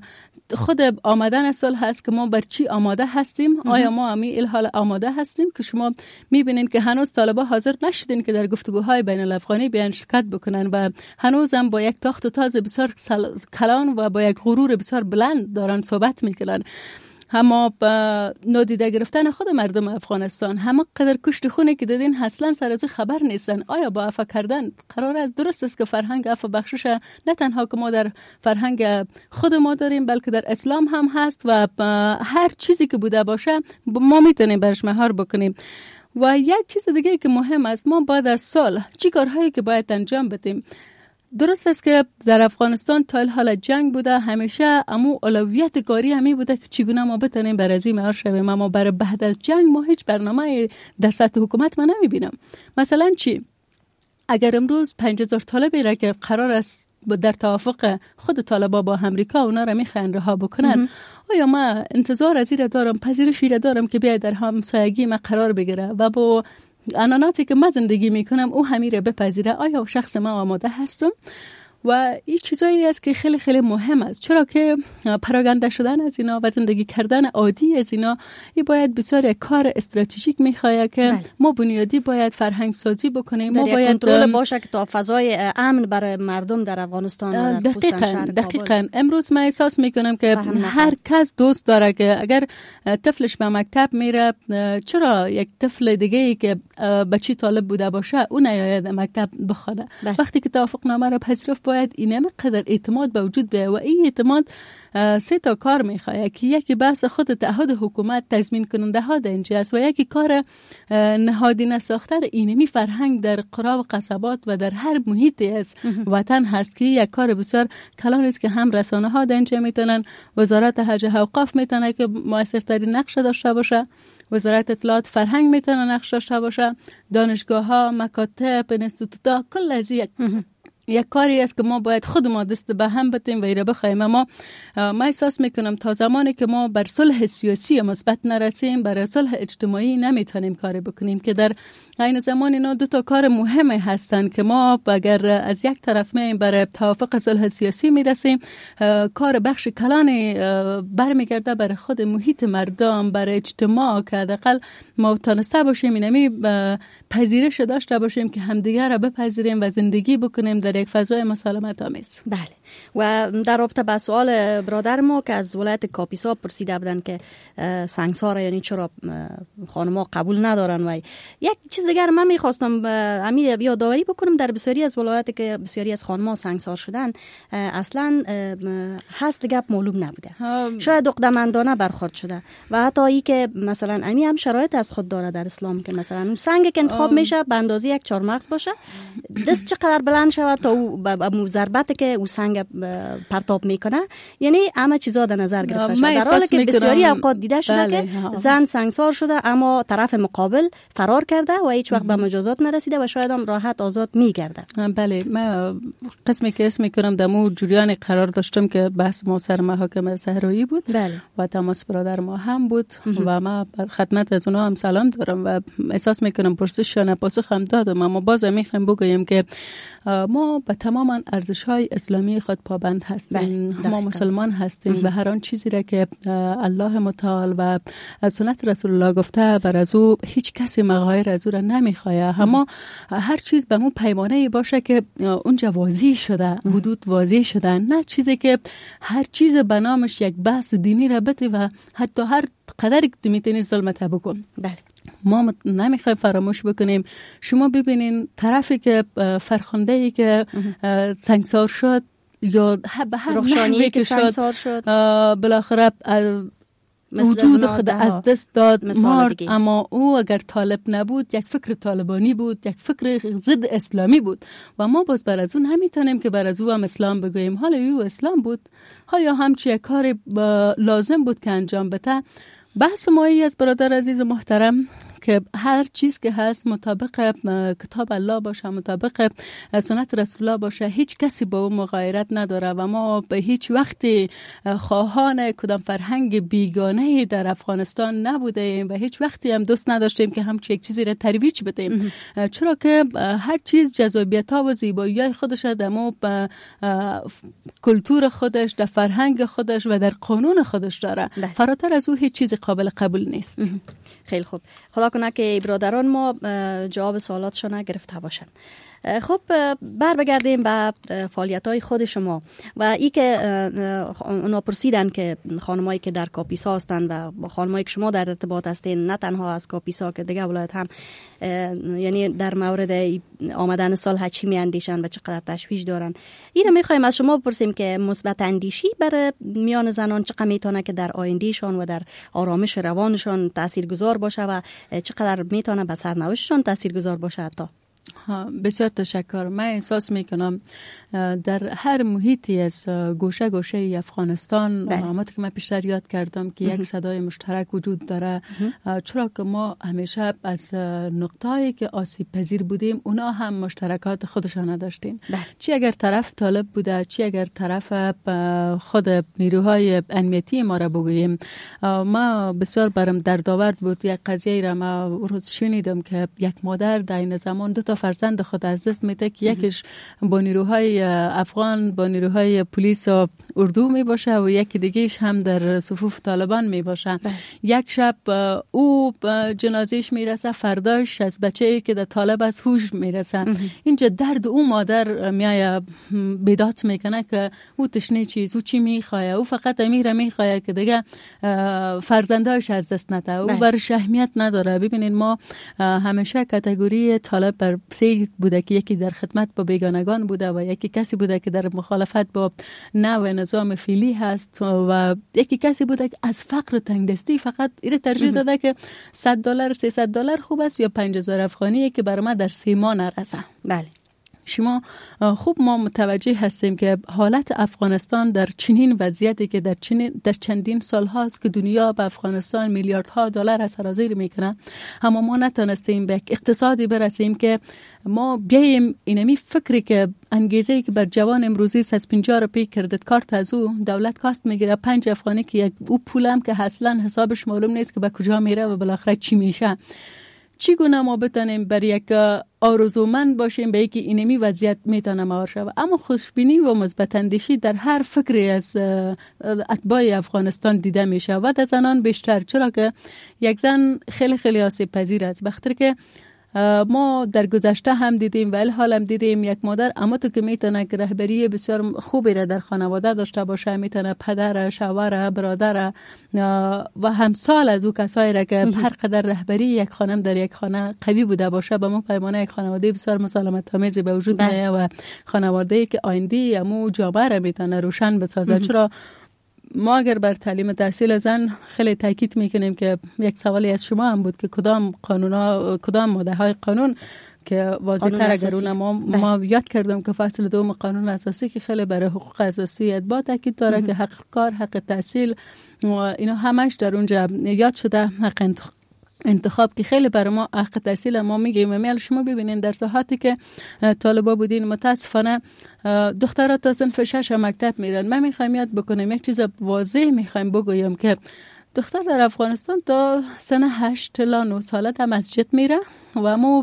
Speaker 3: خود آمدن صلح هست که ما بر چی آماده هستیم. آیا ما همی الحال آماده هستیم که شما میبینین که هنوز طالبا حاضر نشدین که در گفتگوهای بین الافغانی بیان شرکت بکنن و هنوز هم با یک تاخت و تاز بسیار کلان و با یک غرور بسیار بلند دارن صحبت میکنن. اما با نادیده گرفتن خود مردم افغانستان، همه قدر کشت خونه که دیدین اصلا سر از خبر نیستن. آیا با عفو کردن قرار است؟ درست است که فرهنگ عفو بخشش نه تنها که ما در فرهنگ خود ما داریم بلکه در اسلام هم هست و هر چیزی که بوده باشه ما میتونیم برش مهار بکنیم. و یک چیز دیگه که مهم است، ما بعد از صلح چی کارهایی که باید انجام بدیم. درست است که در افغانستان تا حال جنگ بوده، همیشه امو اولویت کاری همی بوده که چگونه ما بتونیم بر از این مهار شویم، اما برای بعد از جنگ ما هیچ برنامه در سطح حکومت ما نمیبینم. مثلا چی؟ اگر امروز پنج هزار طالبی را که قرار است در توافق خود طالبا با امریکا اونا را میخوان رها بکنن، آیا ما انتظار از این دارم، پذیرشی را دارم که بیاید در همسایگی ما قرار بگیره و با عناناتی که من زندگی میکنم او همین را بپذیره؟ آیا شخص ما آماده هستم؟ و این چیزایی است که خیلی خیلی مهم است، چرا که پراگنده شدن از اینا و زندگی کردن عادی از اینا این باید بسیار یک کار استراتژیک میخواد که بله. ما بنیادی باید فرهنگ سازی بکنیم، ما باید
Speaker 2: کنترل باشه که تا فضای امن برای مردم در افغانستان و در
Speaker 3: دقیقاً
Speaker 2: شهر
Speaker 3: دقیقاً امروز من احساس میکنم که هر کس دوست داره که اگر طفلش به مکتب میره، چرا یک طفل دیگه ای که بچی طالب بوده باشه اون نیاید مکتب بخونه؟ بله. وقتی که توافق نامه را پذیرفت باید این مقدار اعتماد به وجود بیاید و این اعتماد سه تا کار میخواد که یکی بحث خود تعهد حکومت تضمین کننده ها در اینجا است و یکی کار نهادینه ساختن اینمی فرهنگ در قرا و قصبات و در هر محیطی از وطن هست که یک کار بسیار کلان است که هم رسانه ها در اینجا میتونن، وزارت حج و اوقاف میتونه که موثرترین نقش داشته باشه، وزارت اطلاعات فرهنگ میتونه نقش داشته باشه، دانشگاه ها، مکاتب، انستیتوت‌ها، کل از یک یک کاری است که ما باید خود ما دست به هم بتیم و ایره بخوایم. اما ما احساس میکنم تا زمانی که ما بر صلح سیاسی مثبت نرسیم، بر صلح اجتماعی نمیتونیم کاری بکنیم که در این زمان اینا دو تا کار مهمه هستن که ما اگر از یک طرف میایم بر توافق صلح سیاسی میرسیم، کار بخش کلانی برمیگرده بر خود محیط مردم، بر اجتماع که حداقل ما تونسته باشیم اینمی پذیرش داشته باشیم که همدیگه را بپذیریم و زندگی بکنیم در یک فضای مسالمت آمیز.
Speaker 2: بله. و در رابطه با سوال برادر ما که از ولایت کاپیسا پرسیده بودن که سنگسار یعنی چرا خانم‌ها قبول ندارن، و یک چیز دیگر من می‌خواستم امیر یادآوری بکنم، در بسیاری از ولایات که بسیاری از خانم‌ها سنگسار شدن اصلاً هست گپ معلوم نبوده، شاید عقده‌مندانه برخورد شده و حتی ای که مثلا امی هم شرایط از خود داره در اسلام که مثلا اون سنگ که انتخاب میشه به اندازه یک چهارمغز باشه، دست چقدر بلند شود تا او با ضربت که او سنگ پرتاب میکنه، یعنی همه چیزا در نظر گرفته شده، در حالی که بسیاری اوقات دیده شده بله. که ها. زن سنگسار شده اما طرف مقابل فرار کرده و هیچ وقت به مجازات نرسیده و شاید هم راحت آزاد میگرده.
Speaker 3: بله، من قسمی که اسم میکنم دمو جریان قرار داشتم که بحث ما سر محاکمه صحرایی بود بله. و تماس برادر ما هم بود و ما خدمت از اونها هم سلام دارم و احساس میکنم پرسششان پاسخ هم دادم، اما باز میخوام بگویم که ما به تمام ارزش‌های اسلامی خود پابند هستیم، ما مسلمان هستیم و هر آن چیزی را که الله متعال و سنت رسول الله گفته بر از او هیچ کسی مغایر از او را نمیخواه، اما هر چیز به مو پیمانه باشه که اونجا واضح شده، حدود واضح شده، نه چیزی که هر چیز به نامش یک بحث دینی را بده و حتی هر قدری که تو میتونی ظلمت بکن. بله. ما نمیخوایم فراموش بکنیم. شما ببینین طرفی که فرخنده‌ای که سنگسار شد یا به هر
Speaker 2: رخشانی که سنگسار شد
Speaker 3: بالاخره وجود خود از دست داد مرد، اما او اگر طالب نبود یک فکر طالبانی بود، یک فکر ضد اسلامی بود و ما باز بر از اون نمیتونیم که بر از او هم اسلام بگوییم. حالا او اسلام بود ها یا همچی یک کار لازم بود که انجام بده. بحث مایی از برادر عزیز محترم که هر چیز که هست مطابق کتاب الله باشه، مطابق سنت رسول الله باشه، هیچ کسی با اون مغایرت نداره و ما به هیچ وقتی خواهان کدام فرهنگ بیگانه در افغانستان نبوده ایم و هیچ وقتی هم دوست نداشتیم که همچین یک چیزی را ترویج بدیم، چرا که هر چیز جذابیت ها و زیبایی خودش در کلتور خودش، در فرهنگ خودش و در قانون خودش داره. فراتر از او هیچ چیز قابل قبول نیست.
Speaker 2: خیلی خوب، خدا کنه که برادران ما جواب سوالاتشون نگرفته باشن. خب بر بگردیم به فعالیت‌های خود شما و ای که اونا پرسیدن که خانمایی که در کاپیسا هستن و با خانمایی که شما در ارتباط هستین، نه تنها از کاپیسا که دیگه ولایت هم، یعنی در مورد آمدن صلح چی میاندیشن و چقدر تشویش دارن، این رو میخوایم از شما بپرسیم که مثبت اندیشی برای میان زنان چقدر میتونه که در آیندهشون و در آرامش روانشون تاثیرگذار باشه و چقدر میتونه به سرنوشتشون تاثیرگذار باشه حتی؟
Speaker 3: بسیار تشکر. من احساس میکنم در هر محیطی از گوشه گوشه افغانستان، همونطور که من پیشتر یاد کردم که یک صدای مشترک وجود داره، چرا که ما همیشه از نقطه‌ای که آسیب پذیر بودیم اونا هم مشترکات خودشان داشتیم. چی اگر طرف طالب بوده، چی اگر طرف خود نیروهای امنیتی ما را بگوییم. ما بسیار برام دردآور بود یک قضیه را ما روز شنیدم که یک مادر در این زمان دو تا فرزند خود از دست میده که یکیش با نیروهای افغان با نیروهای پلیس و اردو می باشه و یکی دیگهش هم در صفوف طالبان می باشه. یک شب او جنازهش میرسه، فرداش از بچه‌ای که در طالب از هوش میرسه. اینجا درد او مادر میای بیداد میکنه که او تشنه چیز، او چی میخواه، او فقط امیر میخواه که دیگه فرزنداش از دست نده، او برش اهمیت نداره. ببینید ما همیشه کاتگوری طالب بر سه بوده که یکی در خدمت با بیگانگان بوده و یکی کسی بوده که در مخالفت با نوع نظام فعلی هست و یکی کسی بوده که از فقر تنگدستی فقط ایره ترجیح داده که صد دلار سیصد دلار خوب است یا پنج هزار افغانی که بر ما در سه ماه نرسه.
Speaker 2: بله.
Speaker 3: شما خوب ما متوجه هستیم که حالت افغانستان در چنین وضعیتی که در چنین در چندین سال هاست که دنیا به افغانستان میلیاردها دلار سرازیر میکنه، اما ما نتونستیم به اقتصادی برسیم که ما بیایم اینمی فکری که انگیزه که بر جوان امروزی صد و پنجاه روپیه کردیت کارت از او دولت کاست میگیره پنج افغانی که یک او پولم که اصلا حسابش معلوم نیست که به کجا میره و بالاخره چی میشه. چگونه ما بتونیم بر یک آرزومند باشیم به اینکه اینمی وضعیت میتونه مهار شود. اما خوشبینی و مثبت اندیشی در هر فکری از اتباع افغانستان دیده میشه و در زنان بیشتر، چرا که یک زن خیلی خیلی آسیب پذیر است. بخاطر که ما در گذشته هم دیدیم و الحال هم دیدیم یک مادر اما تو که میتونه که رهبری بسیار خوبی را در خانواده داشته باشه، میتونه پدر، شوهر، برادر و همسال از او کسایی را که هر قدر رهبری یک خانم در یک خانه قوی بوده باشه به ما پیمانه یک خانواده بسیار مسالمت آمیزی به وجود میاد و خانواده‌ای که آینده امو جامعه را میتونه روشن بسازه. چرا ما اگر بر تعلیم تحصیل زن خیلی تاکید میکنیم که یک سوالی از شما هم بود که کدام قانونا کدام ماده های قانون که واضح تر اگر اون ما, ما یاد کردم که فصل دوم قانون اساسی که خیلی برای حقوق اساسی اتباع تاکید داره که حق کار، حق تحصیل و اینا همش در اونجا یاد شده. حق انتخاب که خیلی برای ما حق تحصیل ما میگیم. میل شما ببینین در ساحاتی که طالبا بودین متاسفانه دخترها تا صنف شش مکتب میرن. من میخوایم یاد بکنم یک چیز واضح میخوایم بگویم که دختر در افغانستان تا سن هشت تا نه ساله تا مسجد میره و ما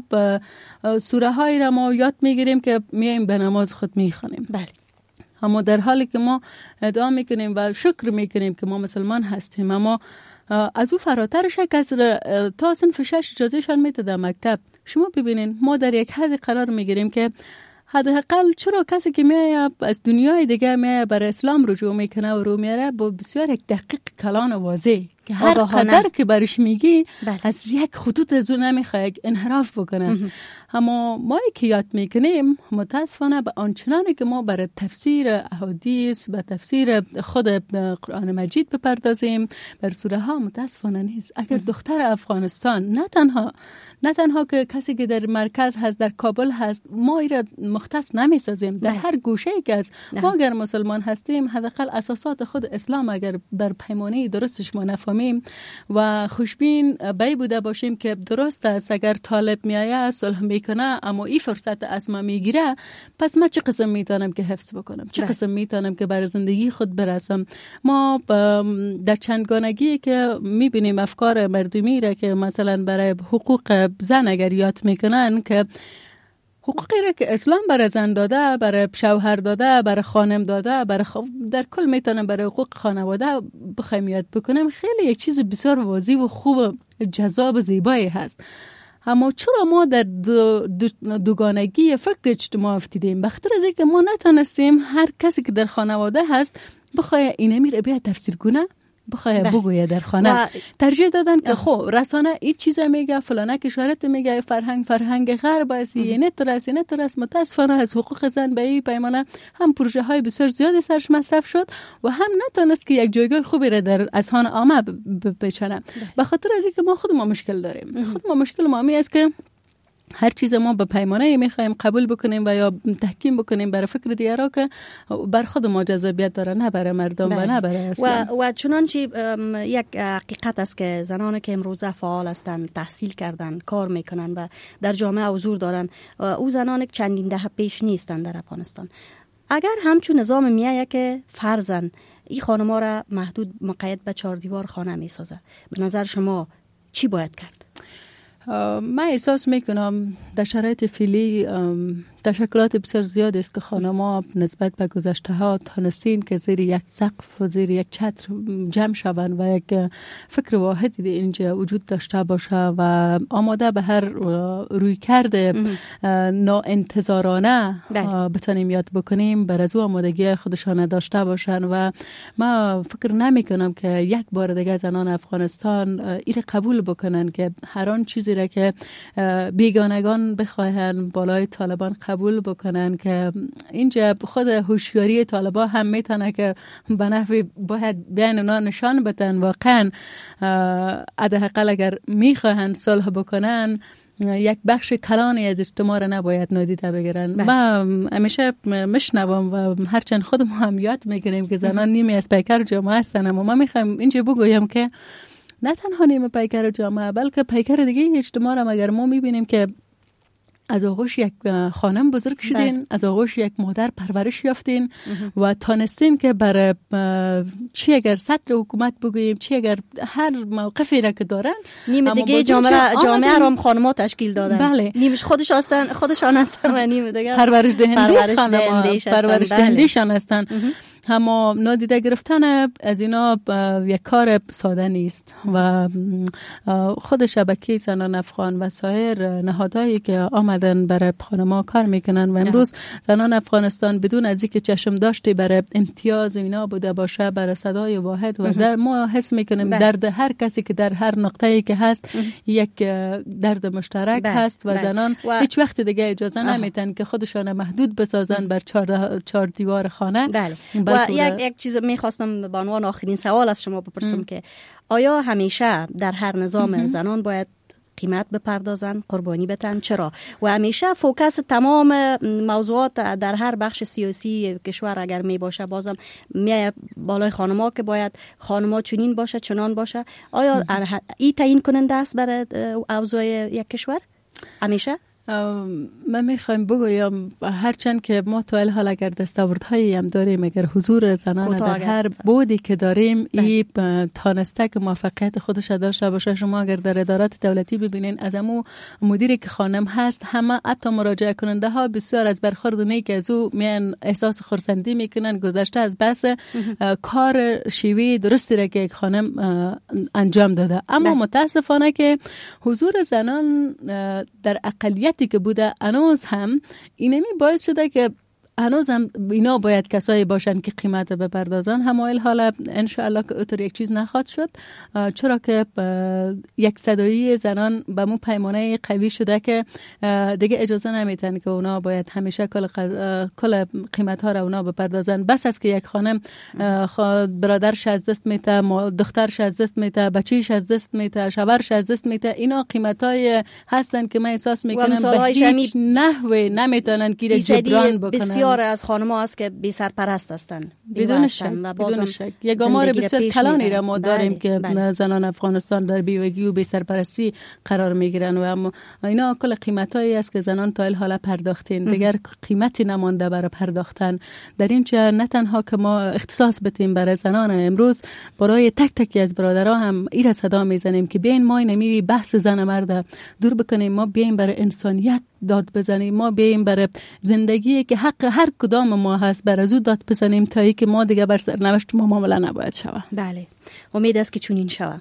Speaker 3: سوره هایی را ما یاد میگیریم که میایم به نماز خود میخوانیم.
Speaker 2: بله.
Speaker 3: اما در حالی که ما ادعا میکنیم و شکر میکنیم که ما مسلمان هستیم، اما از او فراترش کس تا صنف شش اجازهشان میده در مکتب. شما ببینین ما در یک حد قرار میگیریم که حداقل چرا کسی که میاد از دنیای دیگه میاد بر اسلام رجوع میکنه و رو میاره با بسیار یک دقیق کلان و واضح که هر قدر که برش میگی بله. از یک خطوط از اون نمیخواه انحراف بکنه. اما ما که یاد میکنیم متاسفانه به آنچنانی که ما برای تفسیر احادیث به تفسیر خود قرآن مجید بپردازیم بر سوره ها متاسفانه نیست. اگر دختر افغانستان نه تنها نه تنها که کسی که در مرکز هست در کابل هست ما ایره مختص نمیسازیم در هر گوشه ای که از ما اگر مسلمان هستیم حداقل اساسات خود اسلام اگر بر پیمانه درستش ما نفهمیم و خوشبین بی بوده باشیم که درست است اگر طالب میآید صلح میکنه اما این فرصت از ما میگیره، پس ما چه قسم میتونم که حفظ بکنم، چه قسم میتونم که برای زندگی خود برسم. ما در چندگانگی که میبینیم افکار مردمی را که مثلا برای حقوق زن اگر یاد میکنن که حقوقی را که اسلام برای زن داده، برای شوهر داده، برای خانم داده، برای خ... در کل میتونم برای حقوق خانواده بخوایم یاد بکنم، خیلی یک چیز بسیار واضح و خوب و جذاب و زیبایی هست. اما چرا ما در دو دو دوگانگی فکر اجتماع افتیدیم؟ بخاطر از اینکه ما نتونستیم هر کسی که در خانواده هست بخواه اینمی را بیا تفسیر کنه، بخواه بگویه در خانه و... ترجیح دادن که خب رسانه این چیز میگه، فلانه کشورت میگه، فرهنگ فرهنگ غرب است، یه نترس نترس. متاسفانه از حقوق زن به این پیمانه هم پروژه های بسیار زیادی سرش مصرف شد و هم نتونست که یک جایگاه خوبی را در اذهان عامه بپیچونه. به خاطر از اینکه ما خود ما مشکل داریم. خود ما مشکل ما می است که هر چیز ما به پیمانه میخوایم قبول بکنیم و یا تحکیم بکنیم برای فکر دیگران که بر خود ما جذابیت داره، نه برای مردم و نه برای اسلام.
Speaker 2: و, و چنانچه یک حقیقت است که زنان که امروزه فعال هستند، تحصیل کردن، کار میکنن و در جامعه حضور دارن، او زنان که چندین دهه پیش نیستند در افغانستان. اگر همچون نظام میایه که فرضاً این خانم‌ها را محدود مقید به چهار دیوار خانه میسازه، به نظر شما چی باید کرد؟
Speaker 3: من احساس میکنم در شرایط فعلی تشکلات بسیار زیاد است که خانم‌ها نسبت به گذشته ها تانستین که زیر یک سقف و زیر یک چتر جمع شوند و یک فکر واحدی اینجا وجود داشته باشه و آماده به هر روی کرده ناانتظارانه بتونیم یاد بکنیم، بر از او آمادگی خودشان داشته باشند. و من فکر نمی کنم که یک بار دیگه زنان افغانستان این قبول بکنن که هر آن چیزی را که بیگانگان بخواهند بالای طالبان قبول بکنن، که اینجا خود هوشیاری طالبان هم میتونه که به نحوی باید بین اونا نشان بدن واقعا حداقل اگر میخواهند صلح بکنن یک بخش کلانی از اجتماع را نباید نادیده بگیرن. ما همیشه مشنوم و هرچند خودمون هم یاد میگیریم که زنان نیمی از پیکر جامعه هستن، اما ما میخوایم اینجا بگویم که نه تنها نیمه پیکر جامعه بلکه پیکر دیگه اجتماع را اگر ما میبینیم که از آغوش یک خانم بزرگ شدین، از آغوش یک مادر پرورش یافتین و تانستین که برای چی اگر سطر حکومت بگوییم، چی اگر هر موقفی را که دارن،
Speaker 2: نیمه دیگه جامعه جامعه را خانم‌ها تشکیل دادن.
Speaker 3: بله.
Speaker 2: نیمش خودش هستن، خودشان هستن و نیمه دیگه
Speaker 3: پرورش دهنده پرورش دهنده‌شان هستن. اما نادیده گرفتن از اینا یک کار ساده نیست و خود شبکه زنان افغان و سایر نهادهایی که آمدن برای خانم‌ها کار میکنن و امروز زنان افغانستان بدون از اینکه چشم داشتی برای امتیاز اینا بوده باشه، برای صدای واحد و در ما حس میکنیم درد هر کسی که در هر نقطه‌ای که هست یک درد مشترک بله. هست و بله. زنان و هیچ وقت دیگه اجازه نمیتن که خودشان محدود بسازن بر چهار, چهار دیوار خانه.
Speaker 2: بله. و یک یک چیز میخواستم به عنوان آخرین سوال از شما بپرسم که آیا همیشه در هر نظام زنان باید قیمت بپردازن، قربانی بتن؟ چرا؟ و همیشه فوکس تمام موضوعات در هر بخش سیاسی کشور اگر می باشه بازم میای بالای خانم‌ها که باید خانم‌ها چنین باشه چنان باشه. آیا این تعیین کننده است برای اوضاع یک کشور؟ همیشه
Speaker 3: من میخوایم بگویم هرچند که ما تا الحال اگر دستاوردهایی هم داریم، اگر حضور زنان در هر بودی که داریم این تانسته که موفقیت خودش داشته باشه. شما اگر در ادارات دولتی ببینین از امو مدیری که خانم هست، همه حتی مراجعه کننده ها بسیار از برخورد نیک از او میان احساس خرسندی میکنن، گذشته از بس کار شیوه درستی را که یک خانم انجام داده. اما متاسفانه که حضور زنان در اقلیت که بوده هنوز هم اینمی باعث شده که هنوز هم اینا باید کسایی باشن که قیمت بپردازن. همایل حالا انشاءالله که اوتر یک چیز نخواد شد، چرا که یک صدایی زنان به مو پیمانه قوی شده که دیگه اجازه نمیتن که اونا باید همیشه کل, کل قیمت ها را اونا بپردازن. بس است که یک خانم برادرش از دست میته، دخترش از دست میته، بچهش از دست میته، شوهرش از دست میته. اینا قیمت های هستن که من احساس میکنم به هیچ نحوه نمیتونن که جبران بکنن.
Speaker 2: بسیار از خانم‌ها است که بی سرپرست هستند
Speaker 3: بدون شک. بدون شک یک آمار بسیار کلانی را ما داریم بله. که بله. زنان افغانستان در بیوگی و بی سرپرستی قرار میگیرن و اما اینا کل قیمتایی است که زنان تا الحال پرداختین، دیگر قیمتی نمانده برای پرداختن. در این چه نه تنها که ما اختصاص بدیم برای زنان، امروز برای تک تکی از برادرها هم این صدا میزنیم که بیاین ما نمیری بحث زن مرد دور بکنیم، ما بیاین برای انسانیت داد بزنیم، ما بیایم برای زندگی که حق هر کدام ما هست بر از او داد بزنیم تا ای که ما دیگه بر سرنوشت ما معامله نباید شود.
Speaker 2: بله، امید است که چنین شود.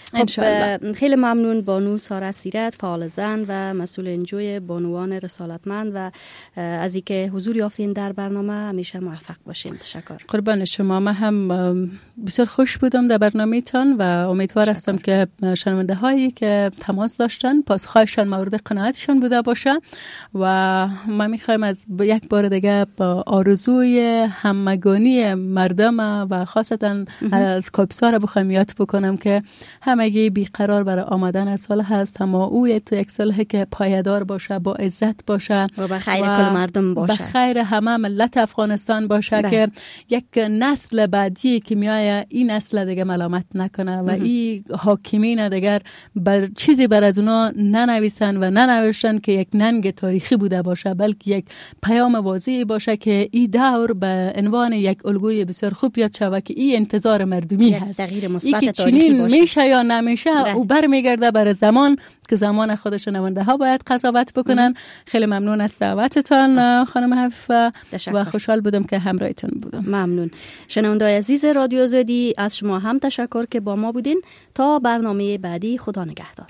Speaker 2: خب خیلی ممنون بانو ساره سیرت، فعال زن و مسئول انجوی بانوان رسالتمند و از اینکه حضور یافتین در برنامه. همیشه موفق باشین. تشکر.
Speaker 3: قربان شما. من هم بسیار خوش بودم در برنامه‌تان و امیدوار هستم که شنونده هایی که تماس داشتن پاسخهایشان مورد قناعتشان بوده باشه و ما میخوایم از یک بار دیگه آرزوی همگانی مردم و خاصتا از کاپسا را بخوایم یاد بکنم که همگی بیقرار برای آمدن از صلح هست، اما او تو یک صلح که پایدار باشه، با عزت باشه
Speaker 2: و به خیر کل مردم باشه،
Speaker 3: به خیر همه ملت افغانستان باشه ده. که یک نسل بعدی که میایه این نسل دیگه ملامت نکنه و این حاکمین دیگر بر چیزی بر از اونا ننویسن و ننوشتن که یک ننگ تاریخی بوده باشه، بلکه یک پیام واضحی باشه که این دور به عنوان یک الگوی بسیار خوب یاد شود که این انتظار مردمی هست،
Speaker 2: تغییر مثبت تاریخی
Speaker 3: چنین
Speaker 2: باشه.
Speaker 3: میشه یا نمیشه او برمیگرده بر زمان که زمان خودش نمونده ها باید قضاوت بکنن. خیلی ممنون از دعوتتان خانم حفیفه و خوشحال بودم که همراهتون بودم. ممنون.
Speaker 2: شنونده‌های عزیز رادیو آزادی، از شما هم تشکر که با ما بودین. تا برنامه بعدی، خدا نگهدار.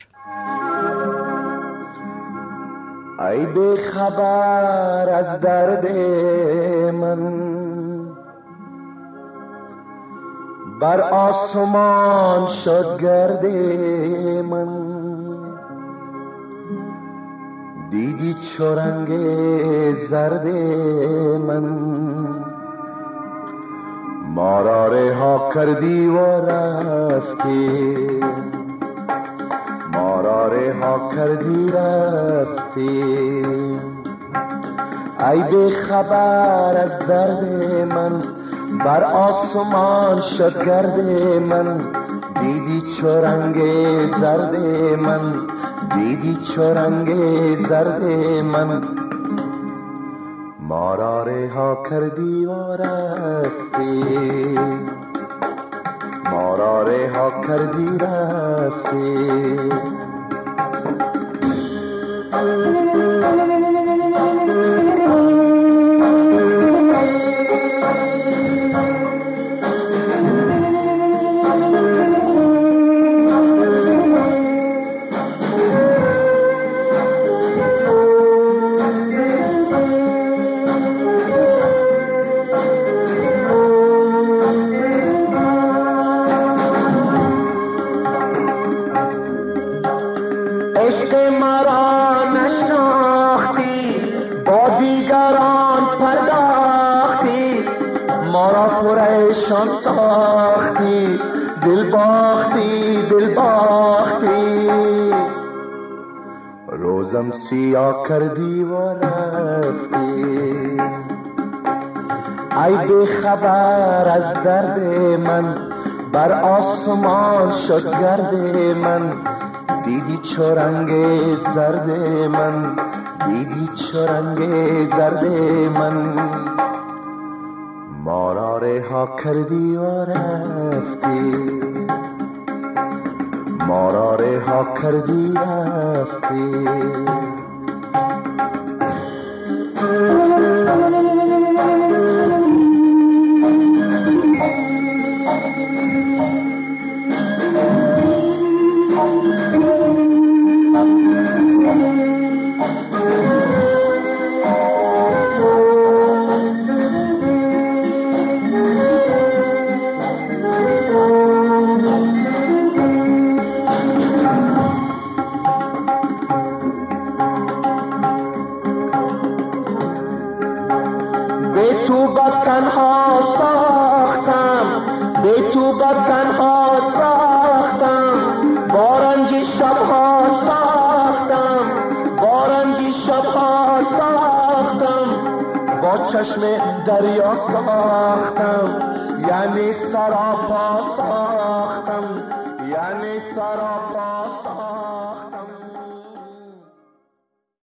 Speaker 5: ای بی خبر از درد من، بر آسمان شد گرد من، دیدی چو رنگ زرد من، ما را رها کردی و رفتی، ما را رها کردی رفتی. ای بی خبر از درد من، بر آسمان شد گرد من، دیدی چو رنگ زرد من، دیدی چو رنگ زرد من، ما را رها کردی و رفتی، ما را رها کردی رفتی. پریشان ساختی، دل باختی، دل باختی، روزم سیاه کردی و رفتی. ای بی خبر از درد من، بر آسمان شد گرد من، دیدی چو رنگ زرد من، دیدی چو رنگ زرد من، ما را رها کردی و رفتی، ما را رها کردی رفتی. تنها ساختم، به تو بد تنها ساختم، بارنجی شبها ساختم، بارنجی شبها ساختم، با چشم دریا ساختم، یعنی سراپا ساختم، یعنی سراپا ساختم.